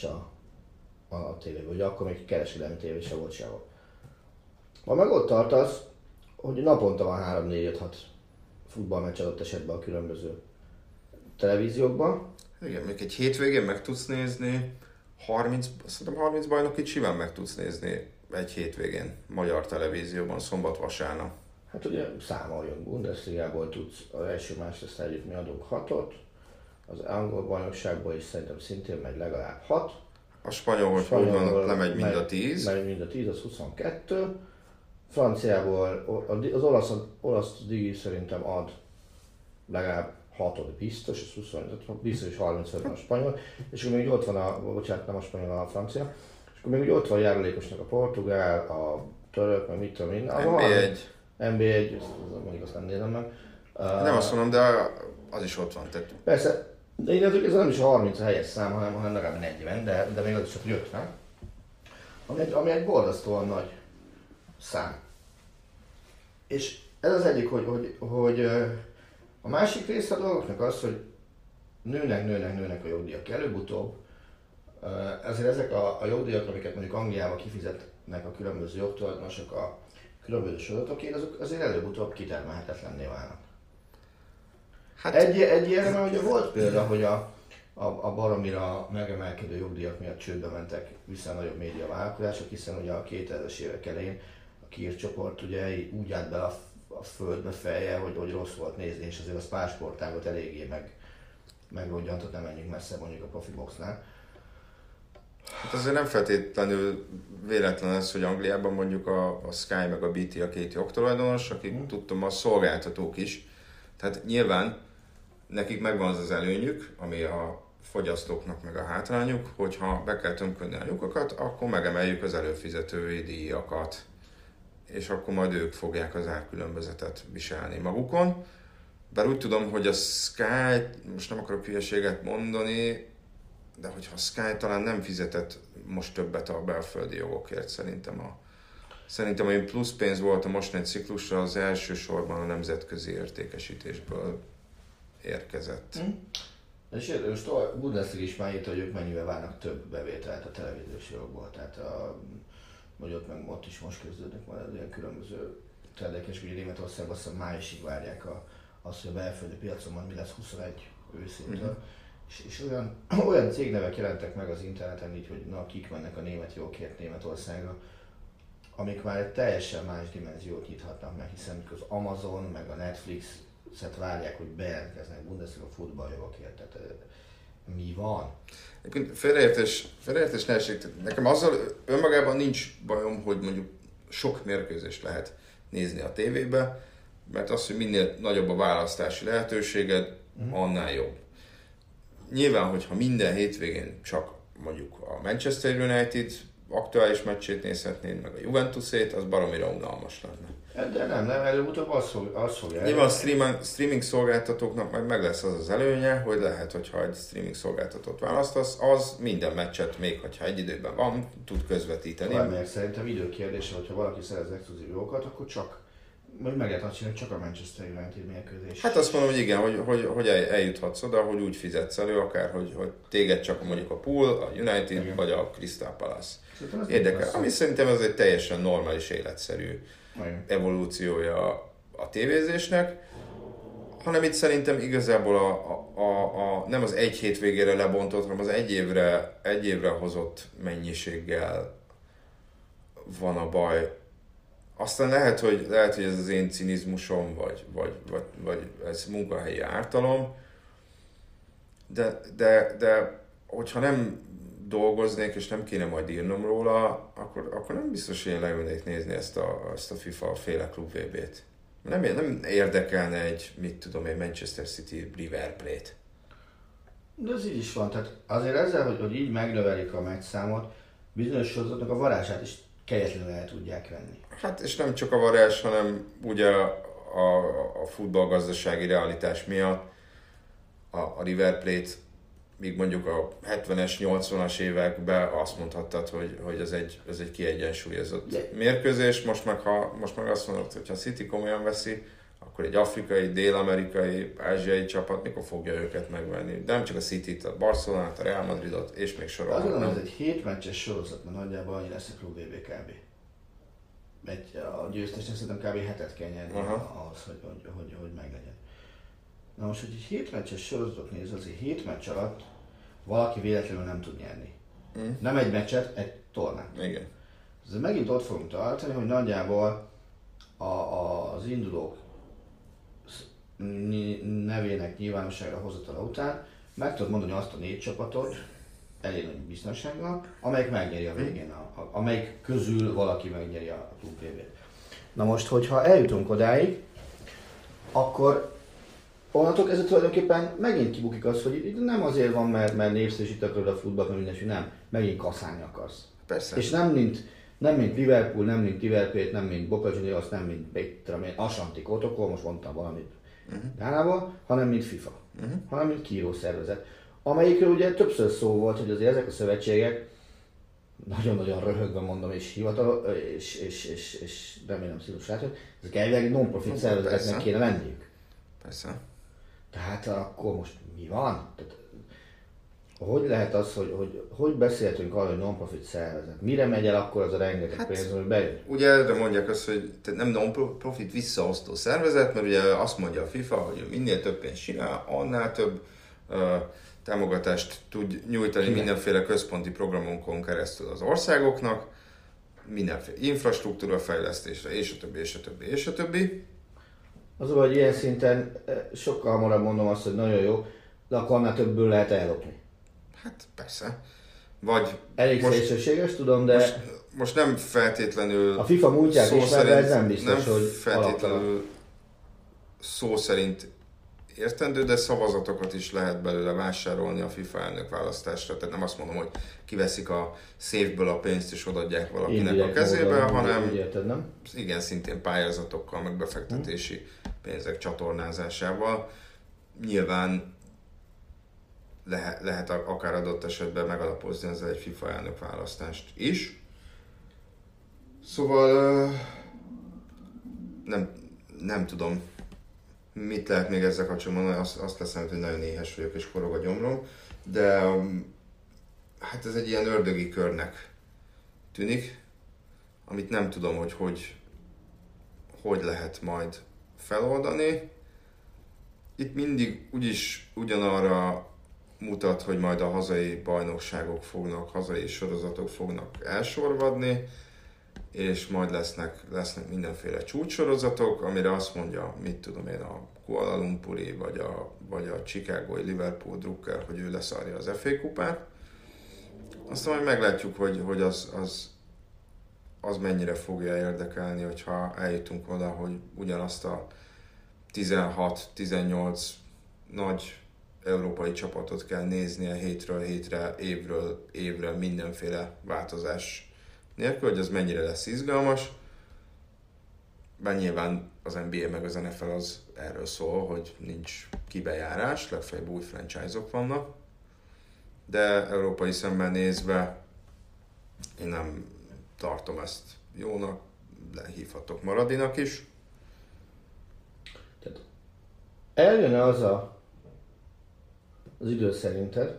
a tévében, ugye akkor még kereskedelmi tévé se volt sehol. Ma meg ott tartasz, hogy naponta van 3-4-5-6 futballmeccs adott esetben a különböző televíziókban.
Igen, még egy hétvégén meg tudsz nézni, 30 bajnokit simán meg tudsz nézni egy hétvégén magyar televízióban, szombat-vasárnap.
Hát ugye számoljunk, Bundesligából tudsz, az első-másodszor együtt mi adunk 6-ot, az angol bajnokságból is szerintem szintén megy legalább 6.
A spanyolból lemegy mind a 10.
Megy mind a 10, az 22. Franciából az olasz digi szerintem ad legalább 6-ot biztos, az 25, biztos is 35 a spanyol, és akkor még ott van nem a spanyol, a francia, és akkor még úgy ott van járulékosnak a portugál, a török, meg mit tudom én. NB1, mondjuk azt nem nézem meg.
Nem azt mondom, de az is ott van. Tehát...
Persze, de én ez nem is a 30 a helyes szám, hanem legalább 40, de még az is csak 50. Ami egy borzasztóan nagy szám. És ez az egyik, hogy a másik része a dolgoknak az, hogy nőnek a jogdíjak előbb-utóbb. Ezért ezek a jogdíjak, amiket mondjuk Angliában kifizetnek a különböző jogtulajdonosok a különböző sorozatokért, azok azért előbb-utóbb kitermelhetetlenné válnak. Hát... Egy ilyen, mert ugye volt példa, hogy a baromira megemelkedő jogdíjak miatt csődbe mentek vissza a nagyobb média vállalkozások, hiszen ugye a 2000-es évek elején a Kier csoport ugye úgy állt be a földbe feje, hogy rossz volt nézni, és azért a Spár sportágot eléggé megrodjantott, nem menjünk messze mondjuk a Profi Boxnál.
Hát azért nem feltétlenül véletlen ez, hogy Angliában mondjuk a Sky meg a BT a két jogtulajdonos, akik tudtam a szolgáltatók is. Tehát nyilván nekik megvan az előnyük, ami a fogyasztóknak meg a hátrányuk, hogyha be kell tömködni a lyukakat, akkor megemeljük az előfizetői díjakat, és akkor majd ők fogják az árkülönbözetet viselni magukon. Bár úgy tudom, hogy a Sky, most nem akarok hülyeséget mondani, de hogyha a Sky talán nem fizetett most többet a belföldi jogokért, szerintem ami plusz pénz volt a mostani ciklusra, az elsősorban a nemzetközi értékesítésből érkezett.
És most a Bundesliga is már írta, hogy ők mennyivel várnak több bevételt a televíziós jogból. Tehát vagy ott is most kezdődnek majd ilyen különböző trendekes, ugye Németországban azt hiszem májusig várják azt, hogy a belföldi piacon majd mi lesz 21 őszintől. És olyan cégnevek jelentek meg az interneten így, hogy na, kik mennek a német jókért Németországra, amik már egy teljesen más dimenziót nyithatnak meg, hiszen az Amazon meg a Netflix-et várják, hogy bejelentkeznek Bundesliga futballjogokért. Tehát mi van?
Félreértés ne esik. Nekem azzal önmagában nincs bajom, hogy mondjuk sok mérkőzést lehet nézni a tévébe, mert az, hogy minél nagyobb a választási lehetőséged, annál jobb. Nyilván, hogyha minden hétvégén csak mondjuk a Manchester United aktuális meccsét nézhetnéd, meg a Juventusét, az baromira unalmas lenne.
De nem, előbb-utóbb az fogja.
Nyilván a streaming szolgáltatóknak majd meg lesz az előnye, hogy lehet, hogyha egy streaming szolgáltatót választasz, az minden meccset, még hogyha egy időben van, tud közvetíteni.
Mert szerintem időkérdése, hogyha valaki szerez exkluzív jogokat, akkor csak meg lehet azt csinálni, csak a Manchester United mérkőzés.
Hát azt mondom, hogy igen, hogy eljuthatsz oda, hogy úgy fizetsz elő, akár, hogy téged csak mondjuk a Pool, a United igen. vagy a Crystal Palace érdekel. Ami szerintem ez egy teljesen normális, életszerű evolúciója a tévézésnek, hanem itt szerintem igazából nem az egy hétvégére lebontott, hanem az egy évre hozott mennyiséggel van a baj. Aztán lehet, hogy ez az én cinizmusom, vagy ez munkahelyi ártalom, de hogyha nem dolgoznék, és nem kéne majd írnom róla, akkor nem biztos, hogy én leülnék nézni ezt a FIFA féle klub VB-t. Nem érdekelne egy Manchester City River Plate.
De ez így is van, tehát azért ezzel, hogy így megnövelik a meccszámot, bizonyos sorozatnak a varázsát is kegyetlenül el tudják venni.
Hát és nem csak a varázs, hanem ugye a futballgazdasági realitás miatt a River Plate, míg mondjuk a 70-es, 80-as években azt mondhattad, hogy ez egy kiegyensúlyozott mérkőzés. Most meg azt mondod, hogy ha a City komolyan veszi, akkor egy afrikai, dél-amerikai, ázsiai csapat mikor fogja őket megvenni. De nem csak a Cityt, a Barcelonát, a Real Madridot, és még sorolhatnám.
Azt mondom, ez egy 7 meccses sorozat, mert nagyjából annyi lesz a Klub VB kb. A győztesnek szerintem kb. 7-et kell nyerni ahhoz, hogy meglegyen. Na most, hogy egy 7 meccses sorozatot néz, azért 7 meccs alatt valaki véletlenül nem tud nyerni. Nem egy meccset, egy tornát.
Igen.
Ezzel megint ott fogunk tartani, hogy nagyjából az indulók nevének nyilvánosságra hozatala után meg tudod mondani azt a 4 csapatot elég nagy biztonsággal, amelyik megnyeri a végén, amelyik közül valaki megnyeri a Klub VB-t. Na most, hogyha eljutunk odáig, akkor onnantól kezdve tulajdonképpen megint kibukik az, hogy itt nem azért van, mert népszerűsít akarod a futballt, mert mindenki, nem. Megint kaszálni akarsz.
Persze.
És nem mint Liverpool, nem mint River Plate, nem mint Boca Juniors, nem mint Ashanti Kotoko, most mondtam valamit Gánából, hanem mint FIFA. Hanem mint kiíró szervezet. Amelyikről ugye többször szó volt, hogy azért ezek a szövetségek, nagyon-nagyon röhögve mondom, és hivatal, és remélem szívos látja, ezek elvileg non-profit szervezeteknek kéne lenniük.
Persze.
Tehát akkor most mi van? Tehát, hogy lehet az, hogy beszéltünk arról, hogy non-profit szervezet? Mire megy el akkor az a rengeteg pénz, hogy bejön?
Ugye erre mondják azt, hogy nem non-profit visszaosztó szervezet, mert ugye azt mondja a FIFA, hogy minél több pénzt csinál, annál több támogatást tud nyújtani mindenféle központi programunkon keresztül az országoknak, mindenféle infrastruktúra fejlesztésre, és a többi, és a többi, és a többi.
Az, hogy ilyen szinten sokkal hamarabb mondom azt, hogy nagyon jó, de akkor annál többből lehet ellopni.
Hát persze. Vagy
elég szélsőséges, tudom, de...
Most nem feltétlenül...
A FIFA múltját ismerve ez nem biztos, hogy
feltétlenül szó szerint értendő, de szavazatokat is lehet belőle vásárolni a FIFA elnök választásra. Tehát nem azt mondom, hogy kiveszik a széfből a pénzt és odaadják valakinek a kezébe, hanem
érted, nem?
Igen, szintén pályázatokkal, meg befektetési pénzek csatornázásával. Nyilván lehet akár adott esetben megalapozni ezzel egy FIFA elnök választást is. Szóval nem tudom, mit lehet még ezzel kapcsolatban mondani, azt leszem, hogy nagyon éhes vagyok és forog a gyomrom, de hát ez egy ilyen ördögi körnek tűnik. amit nem tudom, hogy lehet majd feloldani. Itt mindig úgyis ugyanarra mutat, hogy majd a hazai bajnokságok hazai sorozatok fognak elsorvadni, és majd lesznek mindenféle csúcssorozatok, amire azt mondja, mit tudom én, a Kuala Lumpuri vagy a Chicagói Liverpool Drucker, hogy ő leszarja az FA kupát. Aztán majd meglátjuk, hogy az mennyire fogja érdekelni, hogyha eljutunk oda, hogy ugyanazt a 16-18 nagy európai csapatot kell néznie hétről hétre, évről évre mindenféle változás nélkül, hogy az mennyire lesz izgalmas. Bár nyilván az NBA meg az NFL az erről szól, hogy nincs kibejárás, legfeljebb új franchise-ok vannak. De európai szemben nézve én nem tartom ezt jónak, de hívhatok Maradinak is.
Tehát eljön-e az idő szerinted,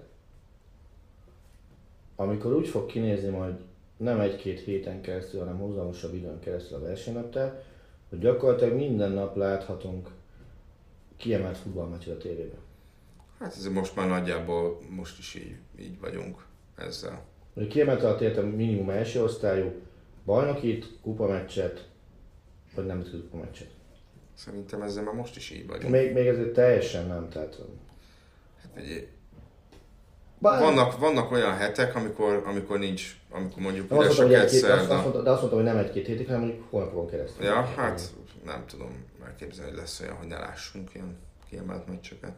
amikor úgy fog kinézni majd nem egy-két héten keresztül, hanem hosszasabb időn keresztül a versenynaptár, hogy gyakorlatilag minden nap láthatunk kiemelt futballmeccset a tévében.
Hát ez most már nagyjából most is így vagyunk ezzel.
Kiemelt alatt értem minimum első osztályú bajnokit, kupameccset, vagy nem tudjuk kupameccset.
Szerintem ezzel már most is így vagyunk.
Még ezért teljesen nem, tehát...
Hát vannak olyan hetek, amikor nincs, amikor mondjuk üresek egyszer.
De azt mondtam, hogy nem egy-két hétig, hanem mondjuk hónapokon keresztül.
Ja, hát nem tudom elképzelni, hogy lesz olyan, hogy ne lássunk ilyen kiemelt meccseket.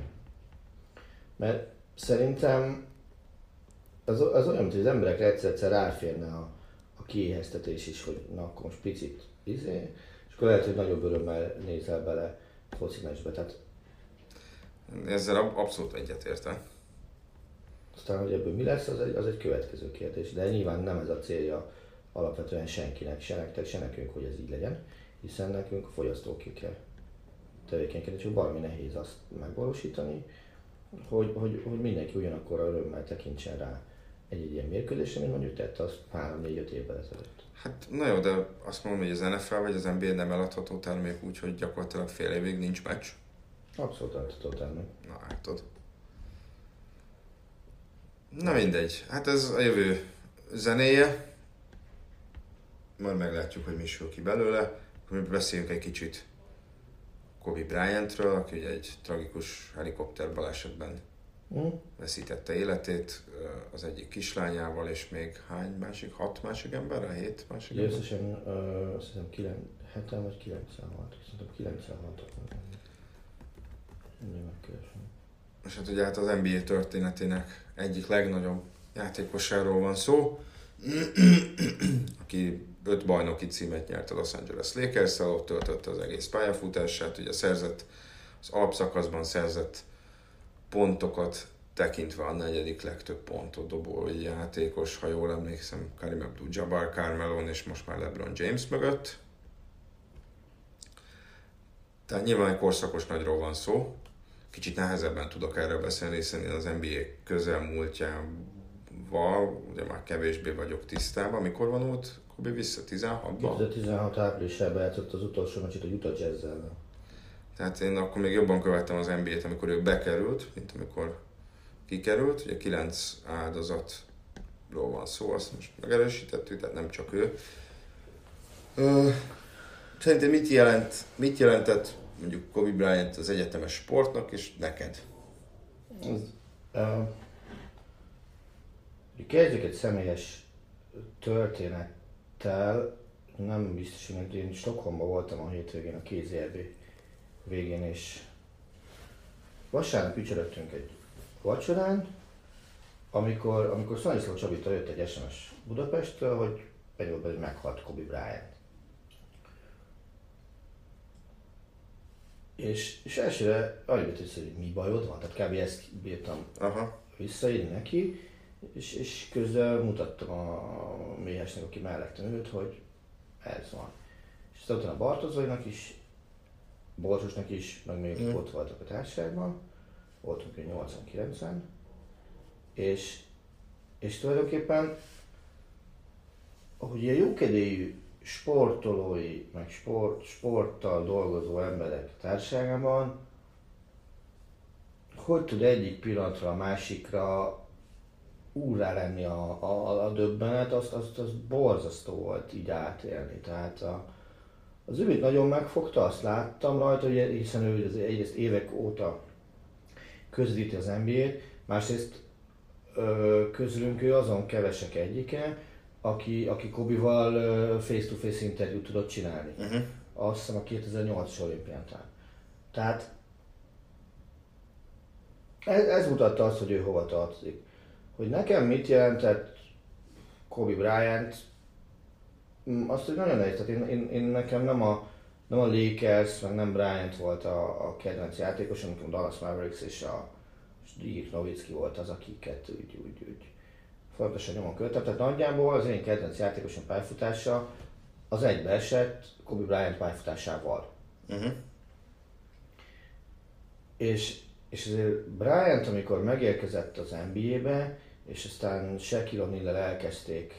Mert szerintem az olyan, mint hogy az emberekre egyszer ráférne a kiéheztetés is, hogy na akkor most picit és akkor lehet, hogy nagyobb örömmel nézel bele foci meccsbe. Tehát...
Ezzel abszolút egyetértek.
Aztán, hogy ebből mi lesz, az egy következő kérdés. De nyilván nem ez a célja alapvetően senkinek, se nektek, se nekünk, hogy ez így legyen, hiszen nekünk fogyasztóként kell tevékenykedni, csak baromi nehéz azt megvalósítani, hogy mindenki ugyanakkor örömmel tekintsen rá egy ilyen mérkőzésre, mint mondjuk tette azt 3-4-5 évvel ezelőtt.
Hát na jó, de azt mondom, hogy az NFL vagy az NBA nem eladható termék úgy, hogy gyakorlatilag fél évig nincs meccs.
Abszolút eladható termék.
Na látod. Na mindegy, hát ez a jövő zenéje. Majd meglátjuk, hogy mi sül ki belőle. Akkor beszéljünk egy kicsit Kobe Bryantről, aki ugye egy tragikus helikopter balesetben veszítette életét az egyik kislányával, és még hány másik? 6 másik emberrel? 7 másik ember?
Összesen azt hiszem 7 vagy 96. Szerintem 96.
És hát ugye az NBA történetének egyik legnagyobb játékosáról van szó, aki 5 bajnoki címet nyert a Los Angeles Lakers-szel, ott töltötte az egész pályafutását, ugye az alapszakaszban szerzett pontokat tekintve a 4. legtöbb pontot dobó játékos, ha jól emlékszem, Kareem Abdul-Jabbar, Carmelo és most már LeBron James mögött. Tehát nyilván egy korszakos nagyról van szó. Kicsit nehezebben tudok erről beszélni, hiszen én az NBA közelmúltjával ugye már kevésbé vagyok tisztában. Mikor vonult Kobe vissza? 16-ban?
2016 áprilisában játszott az utolsó meccset a Utah Jazz-zel.
Tehát én akkor még jobban követtem az NBA-t, amikor ő bekerült, mint amikor kikerült. Ugye 9 áldozatról van szó, azt most megerősítettük, tehát nem csak ő. Szerintem mit jelentett mondjuk Kobe Bryant az egyetemes sportnak, és neked?
Kezdjük egy személyes történettel. Nem biztos, hogy én Stockholmban voltam a hétvégén a kézi-EB végén, és vasárnap ücsörögtünk egy vacsorán, amikor Szaniszló Csabitól jött egy SMS Budapesttől, hogy egy meghalt Kobe Bryant. És elsőre annyit hogy mi bajod van, tehát kb. Ezt bírtam visszaírni neki, és közben mutattam a méhesnek, aki mellettem ült, hogy ez van. És aztán utána Bartozóinak is, Borsosnak is, meg még ott voltak a társaságban, voltunk 80-90, és tulajdonképpen hogy a jókedélyű sportolói, meg sporttal dolgozó emberek társaságában hogy tud egyik pillanatra a másikra úrrá lenni a döbbenet, azt borzasztó volt így átélni. Tehát az őt nagyon megfogta, azt láttam rajta, hiszen ő egyrészt évek óta közvetíti az NBA-t, másrészt közülünk ő azon kevesek egyike, aki Kobival face-to-face interjút tudott csinálni. Azt hiszem a 2008-as olimpián. Tehát ez mutatta azt, hogy ő hova tartozik. Hogy nekem mit jelentett Kobe Bryant, azt, hogy nagyon nehéz. Tehát én nekem nem a Lakers, meg nem Bryant volt a kedvenc játékosom, hanem Dallas Mavericks és a Dirk Nowitzki volt az, akiket úgy folyamatosan nyomon követtem. Tehát nagyjából az én kedvenc játékosom pályafutása az egybeesett Kobe Bryant pályafutásával. És azért Bryant, amikor megérkezett az NBA-be, és aztán Shaquille O'Neal-lel elkezdték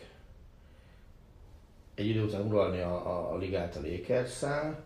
egy idő után uralni a ligát a Lakers-szel,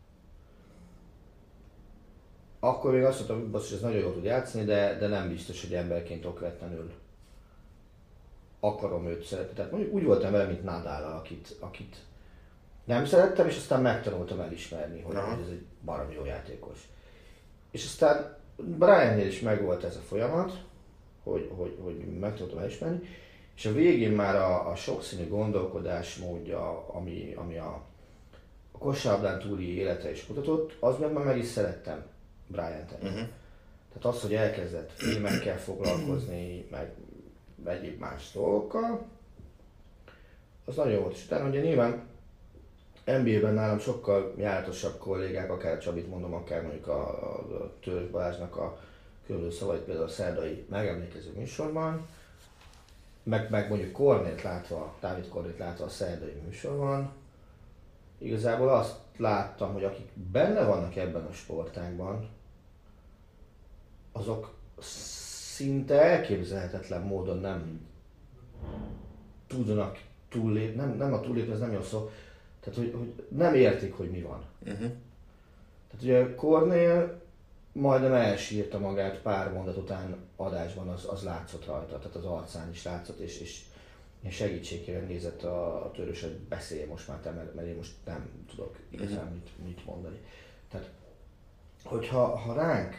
akkor még azt mondtam, hogy ez nagyon jól tud játszani, de nem biztos, hogy emberként okvetlenül akarom őt szeretni. Tehát mondjuk úgy voltam vele, mint Nadállal, akit nem szerettem, és aztán megtanultam elismerni, hogy ez egy baromi jó játékos. És aztán Bryantnél is megvolt ez a folyamat, hogy megtanultam elismerni, és a végén már a sokszínű gondolkodás módja, ami a kosárlabdán túli élete is mutatott, az meg is szerettem Bryant-en. Tehát az, hogy elkezdett filmekkel foglalkozni, meg egyéb más dolgokkal, az nagyon volt. És utána ugye nyilván NBA-ben nálam sokkal járatosabb kollégák, akár a Csabit mondom, akár mondjuk a Törös Balázsnak a különböző szavait, például a szerdai megemlékező műsorban, meg mondjuk Kornélt látva, Dávid Kornélt látva a szerdai műsorban, igazából azt láttam, hogy akik benne vannak ebben a sportágban, azok szinte elképzelhetetlen módon nem tudnak túllépni, nem a túllépni, ez nem jó szó, tehát hogy nem értik, hogy mi van. Tehát ugye Kornél majdnem elsírta magát pár mondat után adásban, az látszott rajta, tehát az arcán is látszott, és segítségére nézett a Törös, hogy beszélj most már te, mert én most nem tudok igazán mit mondani. Tehát, hogyha ránk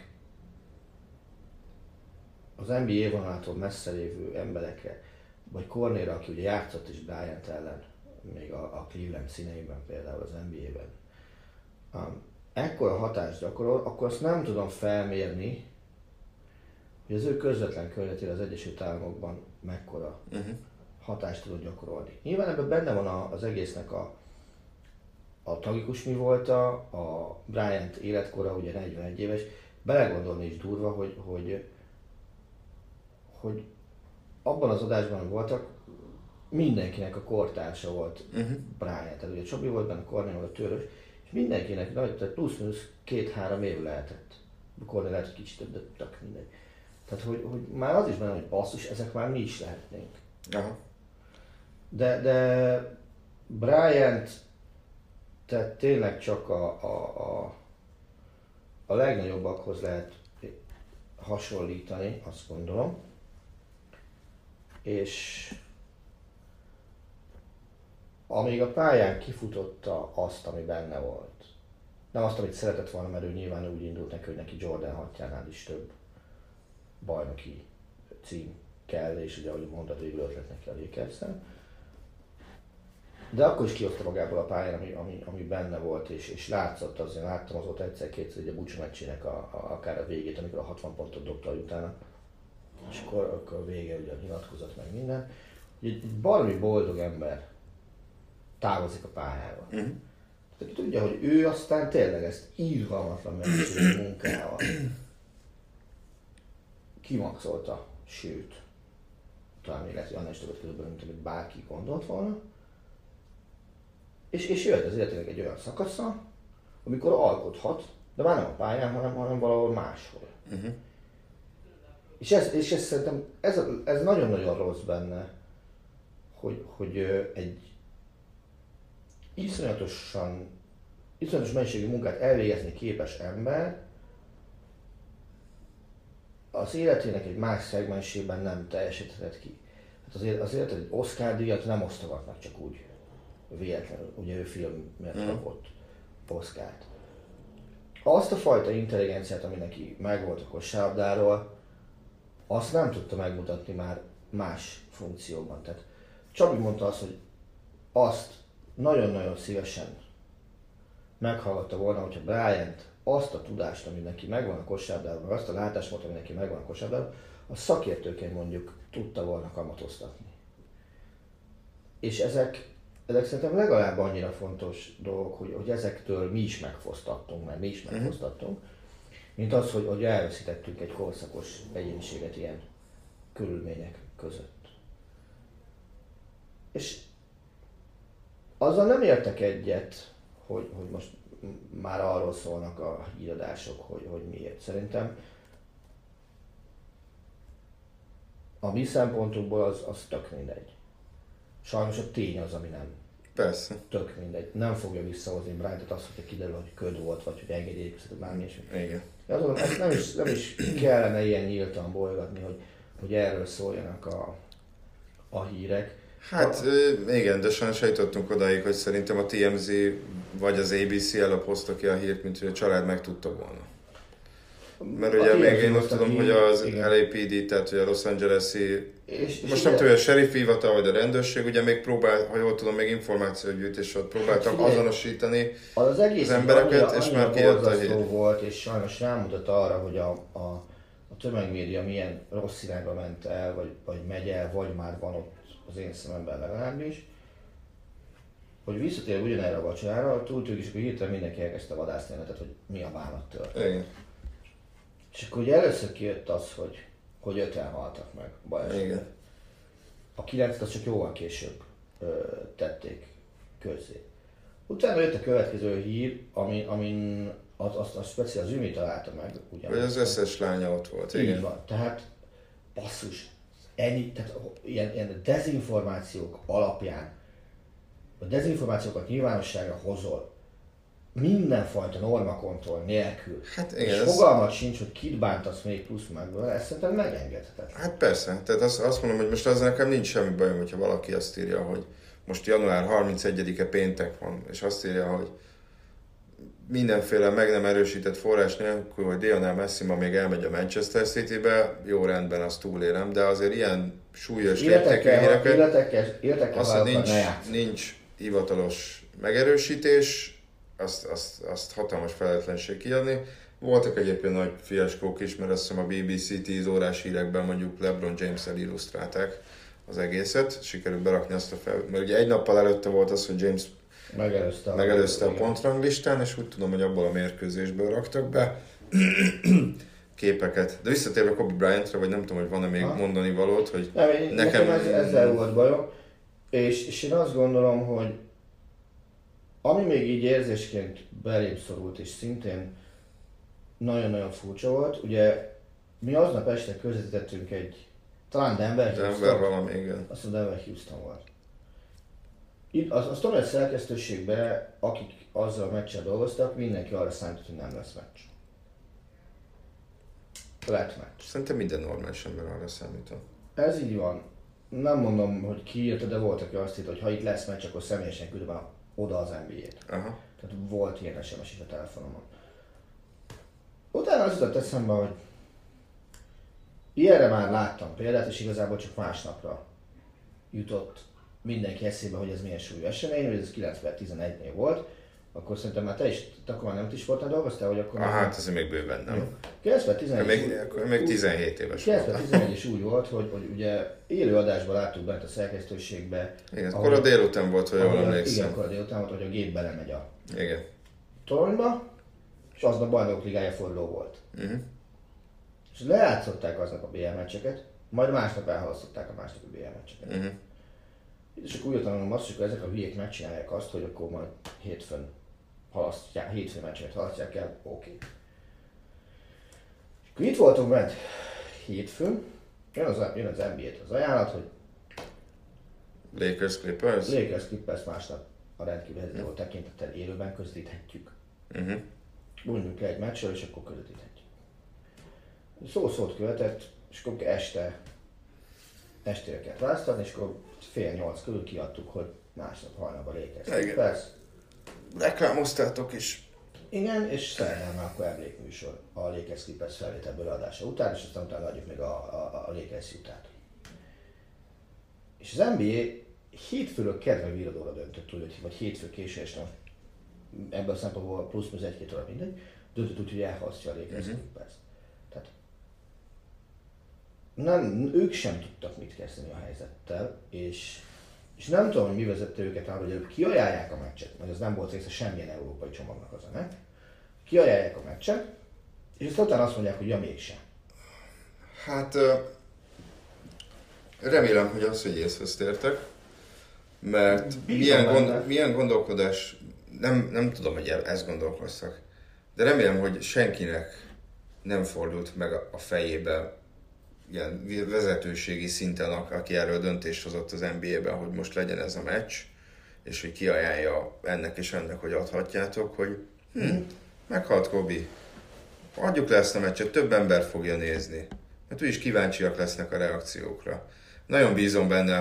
az NBA vonalától messze lévő emberekre, vagy Kornélra, aki ugye játszott is Bryant ellen, még a Cleveland színeiben például az NBA-ben, ekkora hatást gyakorol, akkor azt nem tudom felmérni, hogy az ő közvetlen környezetére az Egyesült Államokban mekkora hatást tudod gyakorolni. Nyilván ebben benne van az egésznek a tragikus mi volt, a Bryant életkora, ugye 41 éves, belegondolni is durva, hogy abban az adásban, hogy voltak, mindenkinek a kortársa volt Bryant. Tehát ugye Csabi volt benne, Kornél volt a Törös, és mindenkinek tehát plusz-minusz 2-3 év lehetett. Kornél lehet, hogy kicsit több, de tök mindegy. Tehát, hogy már az is benne, hogy basszus, ezek már mi is lehetnénk.
Aha.
De Bryant, tehát tényleg csak a legnagyobbakhoz lehet hasonlítani, azt gondolom. És amíg a pályán kifutotta azt, ami benne volt, nem azt, amit szeretett volna, mert ő nyilván úgy indult neki, hogy neki Jordan 6-jánál is több bajnoki cím kell, és ugye ahogy mondtad, végül ötlet neki a Lakers-en. De akkor is kihozta magából a pályán, ami benne volt, és látszott, azért láttam azóta egyszer-kétszer ugye a búcsú meccsének akár a végét, amikor a 60 pontot dobta utána, és akkor a vége ugye a nyilatkozat meg minden. Egy baromi boldog ember távozik a pályáról. Tehát tudja, hogy ő aztán tényleg ezt irgalmatlan mennyiségű munkával kimaxolta, sőt, talán még lehet, hogy annál is többet közben, mint amit bárki gondolt volna. És jött az életének egy olyan szakasza, amikor alkothat, de már nem a pályán, hanem valahol máshol. És ez szerintem ez nagyon-nagyon rossz benne, hogy egy iszonyatos mennyiségű munkát elvégezni képes ember az életének egy más szegmensében nem teljesíthetett ki. Hát azért egy Oscar-díjat nem osztogatnak csak úgy véletlenül, ugye ő filmért kapott Oscart. Azt a fajta intelligenciát, ami neki megvolt a kosárlabdáról, azt nem tudta megmutatni már más funkcióban. Tehát Csabi mondta azt, hogy azt nagyon-nagyon szívesen meghallgatta volna, hogyha Bryant azt a tudást, ami neki megvan a kosárlabdában, azt a látásmódot, ami neki megvan a kosárlabdában, a szakértőként mondjuk tudta volna kamatoztatni. És ezek szerintem legalább annyira fontos dolgok, hogy ezektől mi is megfosztattunk, mint az, hogy elveszítettünk egy korszakos egyéniséget ilyen körülmények között. És azzal nem értek egyet, hogy most már arról szólnak a híradások, hogy miért. Szerintem a mi szempontunkból az tök mindegy. Sajnos a tény az, ami nem.
Persze.
Tök mindegy. Nem fogja visszahozni Bryantot azt, hogyha kiderül, hogy köd volt, vagy hogy engedélyeztetett bármi ilyesmi.
Igen.
Ezt nem is kellene ilyen nyíltan bolygatni, hogy erről szóljanak a hírek.
Hát igen, de sajnos eljutottunk odáig, hogy szerintem a TMZ vagy az ABC előbb hozta ki a hírt, mint hogy a család meg tudta volna. Mert ugye még én úgy tudom, hogy az LAPD, tehát hogy a Los Angeles-i, most nem tudom, hogy a sheriff hivatal vagy a rendőrség, ugye még próbál, ha jól tudom, még információgyűjtésre próbáltak azonosítani az embereket, és már kijött a hír.
Volt, és sajnos rámutat arra, hogy a tömegmédia milyen rossz irányba ment el, vagy megy el, vagy már van ott az én szememben legalábbis, hogy visszatér ugyanerre a vacsorára, túltűnik, és akkor hirtelen mindenki elkezdte vadászni, tehát hogy mi a bánat történt. És akkor ugye először kijött az, hogy 5-en haltak meg balesetben. A 9-et az csak jóval később tették közzé. Utána jött a következő hír, amin azt speciál az Ümi találta meg.
Vagy az összes lánya ott volt, igen.
Így van, tehát basszus, tehát ilyen dezinformációk alapján, a dezinformációkat nyilvánosságra hozol, mindenfajta normakontroll nélkül,
hát igen,
és fogalmat sincs, hogy kit bántasz még plusz meg, ezt szerintem megengedhetetlen.
Hát persze, tehát azt mondom, hogy most az nekem nincs semmi bajom, hogyha valaki azt írja, hogy most január 31-e péntek van, és azt írja, hogy mindenféle meg nem erősített forrás nélkül, hogy Lionel Messi ma még elmegy a Manchester City-be, jó rendben, azt túlélem, de azért ilyen súlyos léptékű híreket, azt nincs hivatalos megerősítés, azt hatalmas felelőtlenség kiadni. Voltak egyébként nagy fiaskók is, mert azt hiszem a BBC 10 órás hírekben mondjuk LeBron James-el illusztrálták az egészet, sikerült berakni azt a mert ugye egy nappal előtte volt az, hogy James megelőzte a pontranglistán, és úgy tudom, hogy abból a mérkőzésből raktak be képeket. De visszatérve Kobe Bryantra, vagy nem tudom, hogy van-e még mondani valót, hogy
nekem ezzel volt bajom, és én azt gondolom, hogy ami még így érzésként belém szorult, és szintén nagyon-nagyon furcsa volt, ugye mi aznap este közvetítettünk talán Denver
valami, igen.
Azt a Denver Houston volt. Azt tudom, hogy a szerkesztőségben, akik azzal a meccsel dolgoztak, mindenki arra számított, hogy nem lesz meccs. Lett meccs.
Szerintem minden normális ember arra számított.
Ez így van. Nem mondom, hogy ki írta, de volt, aki azt írta, hogy ha itt lesz meccs, akkor személyesen küldöm oda az NBA-t.
Aha.
Tehát volt ilyen SMS is a telefonomon. Utána az jutott eszembe, hogy ilyenre már láttam példát, és igazából csak másnapra jutott mindenki eszébe, hogy ez milyen súlyú esemény, hogy ez 2011-nél volt, akkor szerintem már te akkor már nem is voltál dolgoztál, hogy akkor...
Hát ez még bőven nem.
2011
még 17 éves volt.
2011 is úgy volt, hogy ugye élő adásban láttuk bent a szerkesztőségbe.
Igen, akkor a délután volt, hogy jól emlékszem.
Igen, akkor a délután volt, hogy a gép belemegy a
igen.
toronyba, és aznap Bajnokok Ligája forduló volt. És lejátszották aznap a BL meccseket, majd másnap elhalasztották a másnapi BL meccseket. És akkor úgy jöttem, hogy ezek a hülyék megcsinálják azt, hogy akkor majd hétfőn meccseket halasztják el, oké. Akkor itt voltunk bent hétfőn, jön az NBA-t az ajánlat, hogy
Lakers Clippers
másnap a rendkívül helyzetre volt tekintettel élőben közvetíthetjük. Mondjuk le egy meccsről, és akkor közvetíthetjük. Szó-szót követett, és akkor estére kellett választani, és akkor 7:30 körül kiadtuk, hogy másnap hajnalban Lakers. Persze.
Reklámoztátok is.
Igen, és szerdán már akkor emlékműsor a Lakers Clippers felvételből adása után, és aztán utána adjuk még a Lakers utát. És az NBA hétfőről kedve viradóra döntött úgy, vagy hétfő késő este, ebből a szempontból plusz-minusz 1-2 óra mindegy, döntött úgy, hogy elhasztja a Lakers Clippers. Tehát ők sem tudtak mit kezdeni a helyzettel, és nem tudom, hogy mi vezette őket arra, hogy ők kiajánlják a meccset, mert az nem volt része semmilyen európai csomagnak az a meccs. Kiajánlják a meccset, és aztán utána azt mondják, hogy ja mégsem.
Hát remélem, hogy az, hogy észhez tértek, mert milyen gondolkodás, nem tudom, hogy ezt gondolkoztak, de remélem, hogy senkinek nem fordult meg a fejébe ilyen vezetőségi szinten, aki erről döntést hozott az NBA-ben, hogy most legyen ez a meccs, és hogy kiajánlja ennek és ennek, hogy adhatjátok, hogy meghalt Kobe, adjuk le ezt a meccset, több ember fogja nézni, mert úgyis kíváncsiak lesznek a reakciókra. Nagyon bízom benne,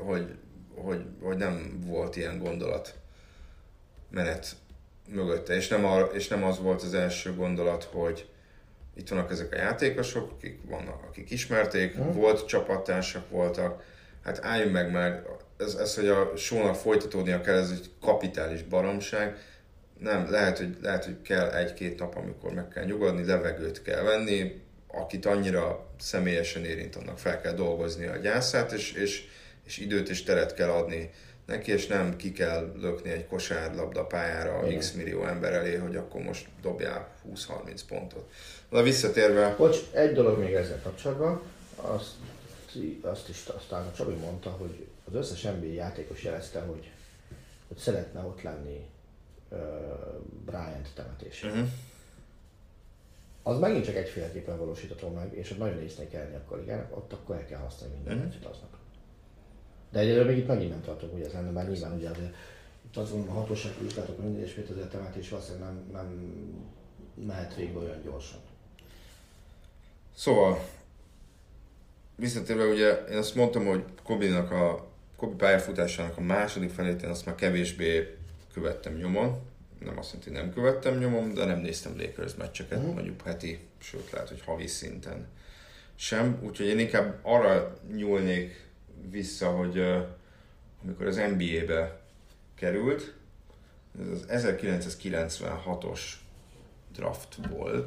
hogy nem volt ilyen gondolat menet mögötte, és nem az volt az első gondolat, hogy itt vannak ezek a játékosok, akik ismerték, volt csapattársak voltak, hát álljunk meg már, ez hogy a show-nak folytatódnia kell, ez egy kapitális baromság. Nem, lehet, hogy kell 1-2 nap, amikor meg kell nyugodni, levegőt kell venni, akit annyira személyesen érint, annak fel kell dolgozni a gyászát, és időt és teret kell adni neki, és nem ki kell lökni egy kosárlabda pályára X millió ember elé, hogy akkor most dobjál 20-30 pontot. Na visszatérve...
Bocs, egy dolog még ezzel kapcsolatban, azt is aztán a Csabi mondta, hogy az összes NBA játékos jelezte, hogy szeretne ott lenni Bryant temetésén. Az megint csak egyféleképpen valósítható meg, és ott nagyon észnék kelleni a kollégának, ott akkor el kell használni minden meccset aznap. De egyelőre még itt megint nem tartok, hogy ez lenne, mert nyilván ugye azért itt az van a hatóság vizsgálatok, minden ilyesmit, azért a temetés valószínűleg nem mehet végbe olyan gyorsan.
Szóval, visszatérve ugye én azt mondtam, hogy Kobe pályafutásának a második felét én azt már kevésbé követtem nyomon. Nem azt jelenti, hogy nem követtem nyomon, de nem néztem Lakers meccseket, mondjuk heti, sőt lehet, hogy havi szinten sem. Úgyhogy én inkább arra nyúlnék vissza, hogy amikor az NBA-be került, ez az 1996-os draft volt,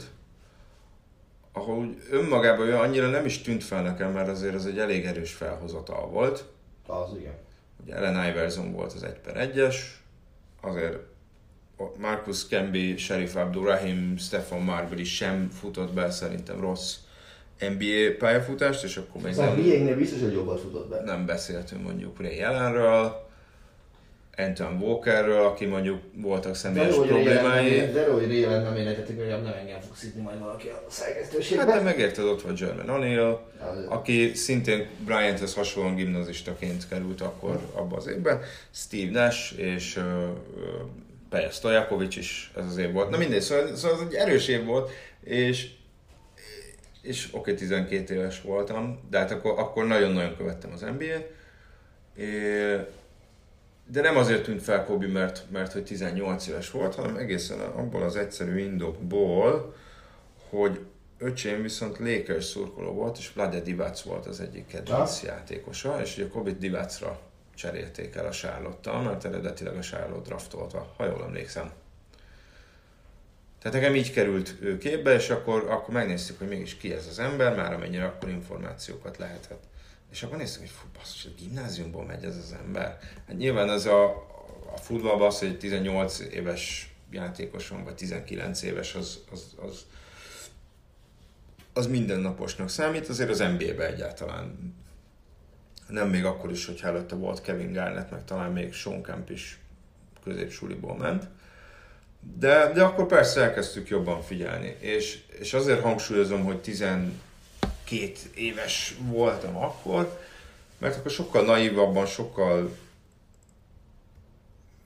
ahol úgy önmagában annyira nem is tűnt fel nekem, mert azért az egy elég erős felhozatal volt.
Az igen.
Ugye Allen Iverson volt az 1/1-es, azért Marcus Camby, Sharif Abdul-Rahim, Stephon Marbury sem futott be szerintem rossz NBA pályafutást, és akkor még
NBA-nél biztos, hogy jobban futott be.
Nem beszéltünk mondjuk Ray Allenről, Anton Walkerről, aki mondjuk voltak személyes problémái.
De hogy Ray Allen nem énetetik, hogy nem engem fog szidni majd valaki a szerkesztőségben.
Hát de megérted, ott volt Jermaine O'Neal, aki szintén Bryanthez hasonlóan gimnazistaként került akkor abba az évben. Steve Nash és Peja Stojakovic is ez az év volt. Na mindegy, szóval ez egy erős év volt, és oké, 12 éves voltam, de hát akkor nagyon-nagyon követtem az NBA-t. De nem azért tűnt fel Kobe, mert hogy 18 éves volt, hanem egészen abból az egyszerű indokból, hogy öcsém viszont Lakers szurkoló volt, és Vlade Divac volt az egyik kedvenc játékosa, és ugye Kobe Divacra cserélték el a Charlotte-tal, mert eredetileg a Charlotte draftolta, ha jól emlékszem. Tehát nekem így került ő képbe, és akkor megnéztük, hogy mégis ki ez az ember, már amennyire akkor információkat lehetett. És akkor néztük, hogy basszus, a gimnáziumból megy ez az ember. Hát nyilván ez a futballban az, hogy 18 éves játékos van, vagy 19 éves, az mindennaposnak számít, azért az NBA-ben egyáltalán nem, még akkor is, hogy előtte volt Kevin Garnett, meg talán még Sean Kemp is középsuliból ment. De akkor persze elkezdtük jobban figyelni, és azért hangsúlyozom, hogy 12 éves voltam akkor, mert akkor sokkal naívabban, sokkal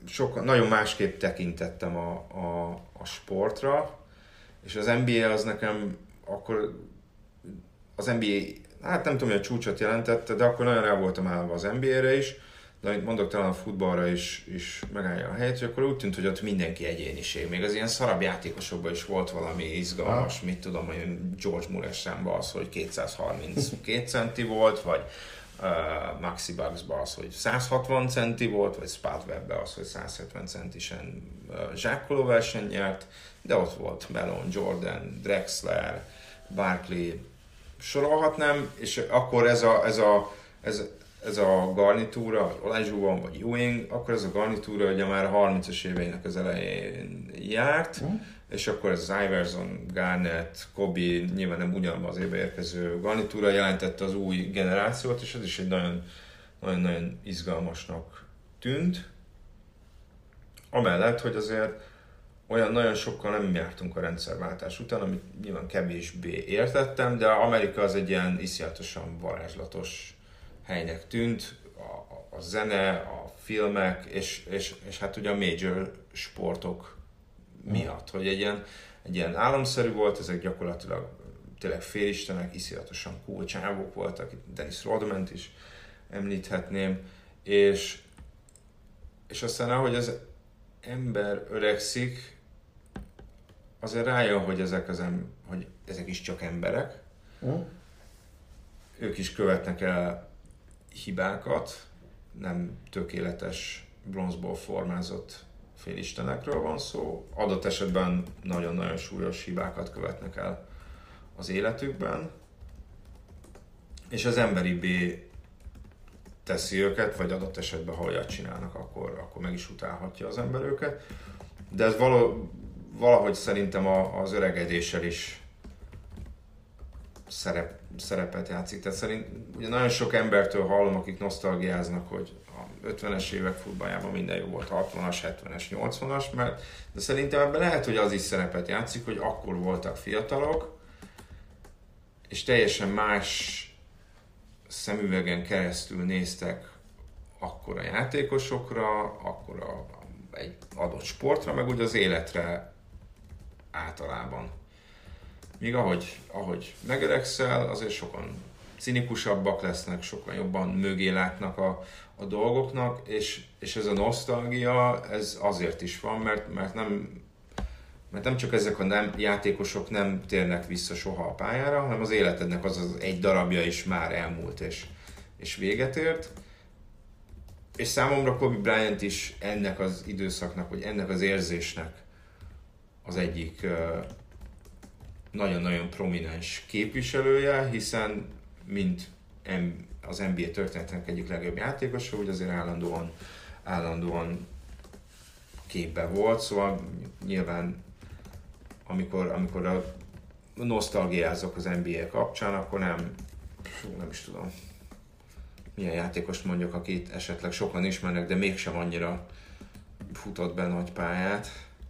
nagyon másképp tekintettem a sportra, és az NBA az nekem akkor, az NBA, hát nem tudom, hogy a csúcsot jelentette, de akkor nagyon rá voltam állva az NBA-re is, de amit mondok, talán a futballra is megállja a helyet, hogy akkor úgy tűnt, hogy ott mindenki egyéniség. Még az ilyen szarabb játékosokban is volt valami izgalmas, mit tudom, hogy George Muresanban az, hogy 232 centi volt, vagy Maxi Bugsban az, hogy 160 centi volt, vagy Spud Webben az, hogy 170 centisen zsákkoló verseny nyert, de ott volt Malone, Jordan, Drexler, Barkley, sorolhatnám, és akkor ez a garnitúra, vagy Olajuwon, vagy Ewing, akkor ez a garnitúra ugye már a 30-as éveinek az elején járt, és akkor ez az Iverson, Garnett, Kobe, nyilván nem ugyanabban az évben érkező garnitúra jelentette az új generációt, és ez is egy nagyon izgalmasnak tűnt. Amellett, hogy azért olyan nagyon sokkal nem jártunk a rendszerváltás után, amit nyilván kevésbé értettem, de Amerika az egy ilyen iszonyatosan varázslatos helynek tűnt, a zene, a filmek, és hát ugye a major sportok miatt, hogy egy ilyen államszerű volt, ezek gyakorlatilag tényleg félistenek, iszonyatosan cool csávok voltak, Dennis Rodman is említhetném, és aztán ahogy az ember öregszik, azért rájön, hogy hogy ezek is csak emberek, ők is követnek el hibákat, nem tökéletes bronzból formázott félistenekről van szó, adott esetben nagyon-nagyon súlyos hibákat követnek el az életükben, és az emberibbé teszi őket, vagy adott esetben, ha olyat csinálnak, akkor meg is utálhatja az ember őket. De ez valahogy szerintem az öregedéssel is szerepet játszik. Tehát ugye nagyon sok embertől hallom, akik nosztalgiáznak, hogy a 50-es évek futballjában minden jó volt, 60-as, 70-es, 80-as, de szerintem ebben lehet, hogy az is szerepet játszik, hogy akkor voltak fiatalok, és teljesen más szemüvegen keresztül néztek akkor a játékosokra, akkor egy adott sportra, meg ugye az életre általában. Míg ahogy megöregszel, azért sokan cinikusabbak lesznek, sokan jobban mögé látnak a dolgoknak, és ez a nosztalgia, ez azért is van, mert nem csak ezek a játékosok nem térnek vissza soha a pályára, hanem az életednek az egy darabja is már elmúlt és véget ért. És számomra Kobe Bryant is ennek az időszaknak, vagy ennek az érzésnek az egyik nagyon-nagyon prominens képviselője, hiszen mint az NBA történetének egyik legjobb játékosa, úgy azért állandóan képben volt, szóval nyilván amikor a nosztalgiázok az NBA kapcsán, akkor nem is tudom, milyen játékost mondjak, akit esetleg sokan ismernek, de mégsem annyira futott be nagy pályát.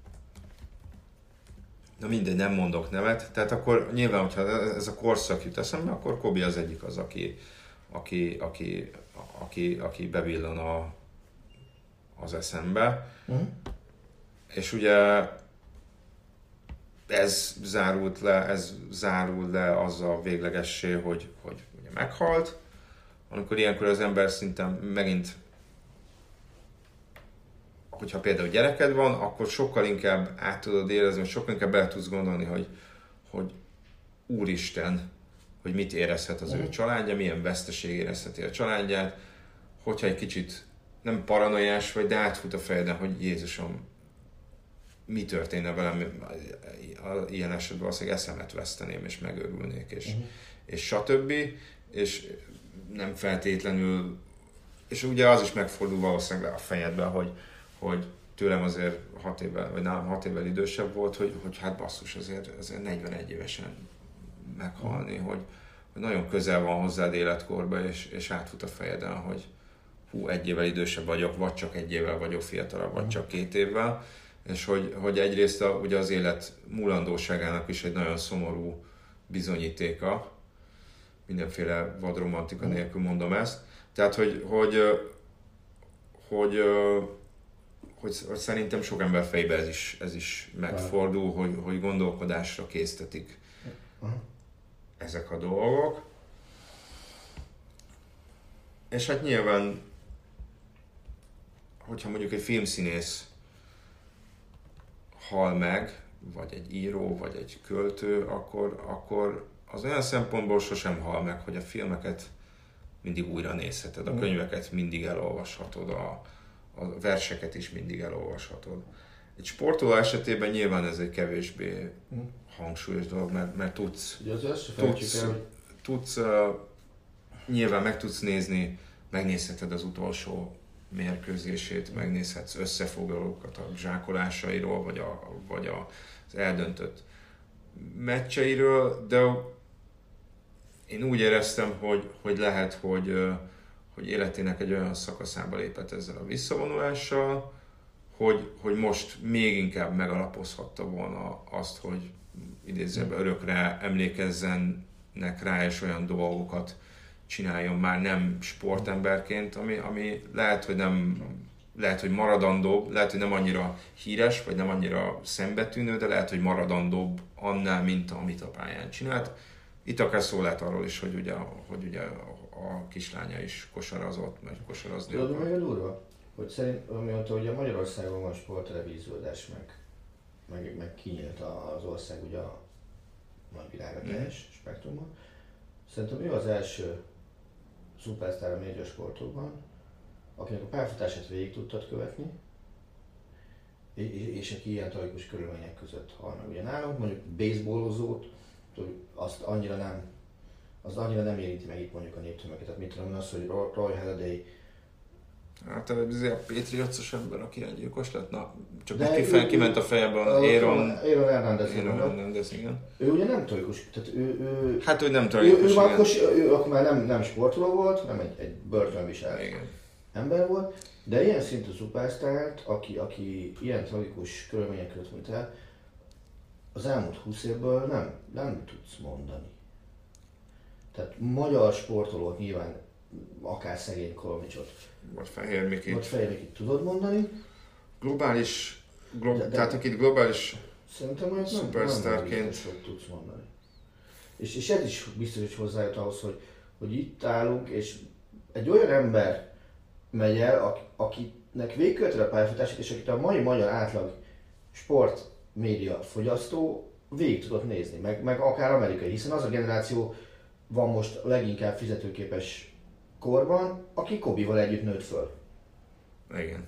Na mindegy, nem mondok nevet. Tehát akkor nyilván, hogyha ez a korszak jut eszembe, akkor Kobe az egyik az, aki bevillan az eszembe. És ugye ez zárult le azzal véglegessé, hogy ugye meghalt. Amikor ilyenkor az ember szinte megint, hogyha például gyereked van, akkor sokkal inkább át tudod érezni, sokkal inkább el tudsz gondolni, hogy Úristen, hogy mit érezhet az ő családja, milyen veszteség érezheti a családját, hogyha egy kicsit nem paranoiás vagy, de átfut a fejeden, hogy Jézusom, mi történne velem, ilyen esetben valószínűleg eszemet veszteném, és megőrülnék, és stb. És nem feltétlenül, és ugye az is megfordul valószínűleg a fejedben, hogy tőlem azért 6 évvel, vagy nálam 6 évvel idősebb volt, hogy hát basszus, azért 41 évesen meghalni, hogy nagyon közel van hozzád életkorba, és átfut a fejeden, hogy hú, 1 évvel idősebb vagyok, vagy csak 1 évvel vagyok fiatalabb, vagy csak 2 évvel, és hogy egyrészt ugye az élet múlandóságának is egy nagyon szomorú bizonyítéka, mindenféle vadromantika nélkül mondom ezt, tehát hogy hogy szerintem sok ember fejbe ez is megfordul, hogy gondolkodásra késztetik ezek a dolgok. És hát nyilván, hogyha mondjuk egy filmszínész hal meg, vagy egy író, vagy egy költő, akkor az olyan szempontból sosem hal meg, hogy a filmeket mindig újra nézheted, a könyveket mindig elolvashatod, a verseket is mindig elolvashatod. Egy sportoló esetében nyilván ez egy kevésbé hangsúlyos dolog, mert tudsz nyilván meg tudsz nézni, megnézheted az utolsó mérkőzését, megnézhetsz összefoglalókat a zsákolásairól, vagy az eldöntött meccseiről, de én úgy éreztem, hogy lehet, hogy életének egy olyan szakaszába lépett ezzel a visszavonulással, hogy most még inkább megalapozhatta volna azt, hogy idézőben örökre emlékezzenek rá, és olyan dolgokat csináljon már nem sportemberként, ami lehet, hogy maradandóbb, lehet, hogy nem annyira híres, vagy nem annyira szembetűnő, de lehet, hogy maradandóbb annál, mint amit a pályán csinált. Itt akár szó lehet arról is, hogy ugye a kislánya is kosarazott, meg kosarazni.
Tudod, mi a durva? Hogy amióta ugye Magyarországon van sporttelevíziózás, meg kinyílt az ország ugye a nagyvilágra teljes spektrumban. Szerintem ő az első szupersztár a média sportokban, akinek a pályafutását végig tudtad követni, és aki ilyen tragikus körülmények között hal meg. Ugye nálunk mondjuk baseballozót, azt annyira nem érinti meg itt mondjuk a néptömegeket. Tehát mit tudom, az, hogy Roy Halladay.
Hát a Patriots-os ember, aki öngyilkos lett, na, csak kiment a fejemben Aaron Hernandez, igen.
Ő ugye nem tragikus, tehát ő
hát, hogy nem tragikus,
ő akkor már nem sportoló volt, nem egy börtönviselt ember volt, de ilyen szintű szupersztárt, aki ilyen tragikus körülmények között múlt el, az elmúlt 20 évből nem tudsz mondani. Tehát magyar sportolót nyilván akár szegény Kolomicsot,
vagy Fehér Mikit
tudod mondani.
Tehát akit globális
szerintem olyat nem biztos, hogy tudsz mondani. És ez is biztos, hogy hozzájött ahhoz, hogy itt állunk, és egy olyan ember megy el, akinek végigkövetve a pályafutását, és akit a mai magyar átlag sportmédia fogyasztó végig tudott nézni, meg akár amerikai, hiszen az a generáció van most leginkább fizetőképes korban, aki Kobival együtt nőtt föl.
Igen.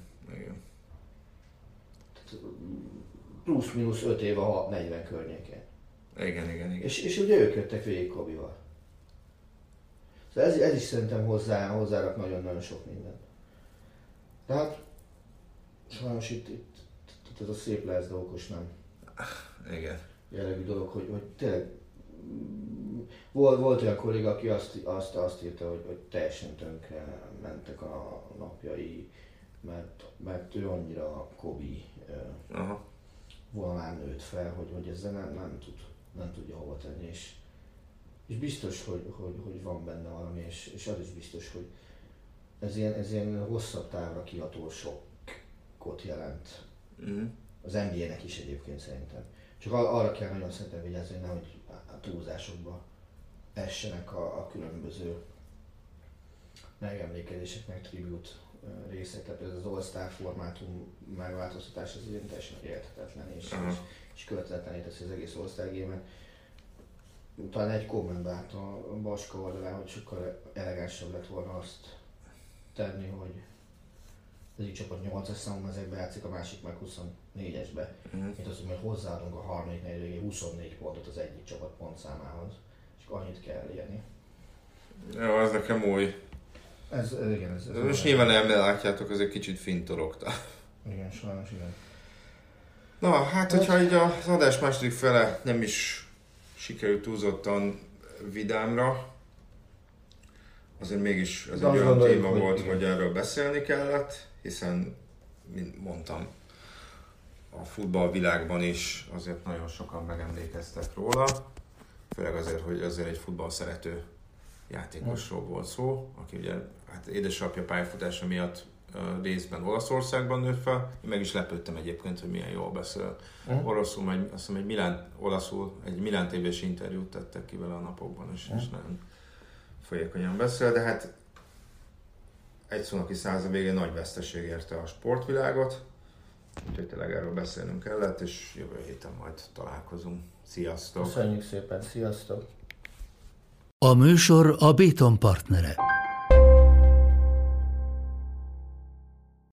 Plusz-minusz 5 év a 40 környékén.
Igen.
És ugye ők jöttek végig Kobival. Szóval ez is szerintem hozzárak nagyon-nagyon sok mindent. Tehát sajnos itt ez a szép lesz, de okos nem.
Igen.
Jellegű dolog, hogy tényleg volt olyan kolléga, aki azt írta, hogy teljesen tönkre mentek a napjai, mert ő annyira Kobi vonalán nőtt fel, hogy ezzel nem tudja hova tenni, és biztos, hogy van benne valami, és az is biztos, hogy ez ilyen hosszabb távra kiható sokkot jelent. Az NBA-nek is egyébként szerintem. Csak arra kell nagyon szerintem vigyázni, hogy nehogy a túlzásokba essenek a különböző megemlékezések, meg tribute részek. Tehát ez az All-Star formátum megváltoztatás az ilyen teljesen érthetetlen és követhetetlené teszi az egész All-Star Game-et. Talán egy kommentbe állt a Baska oldalán, hogy sokkal elegánsabb lett volna azt tenni, hogy az egyik csapat 8-as számú mezekbe játszik, a másik meg 24-esbe. Mint azt, hogy hozzáadunk a harmadik negyedvégéig 24 pontot az egyik csapat pontszámához, és annyit kell elérni.
Jó, ez nekem új.
Ez
most nyilván látjátok, ez egy kicsit fintorogta.
Igen, sajnos igen.
Na, hát hogyha így az adás második fele nem is sikerült túlzottan vidámra, azért mégis ez egy olyan téma volt, hogy erről beszélni kellett, hiszen, mint mondtam, a futballvilágban is azért nagyon sokan megemlékeztek róla, főleg azért, hogy azért egy futball szerető játékosról volt szó, aki ugye hát édesapja pályafutása miatt részben Olaszországban nőtt fel. Én meg is lepődtem egyébként, hogy milyen jól beszél olaszul, azt hiszem egy Milán TV-s interjút tettek ki vele a napokban, és nagyon folyékonyan beszél, de hát egy szónoki száz a végén nagy veszteség érte a sportvilágot, úgyhogy tényleg erről beszélnünk kellett, és jövő héten majd találkozunk. Sziasztok!
Köszönjük szépen, sziasztok!
A műsor a Béton partnere.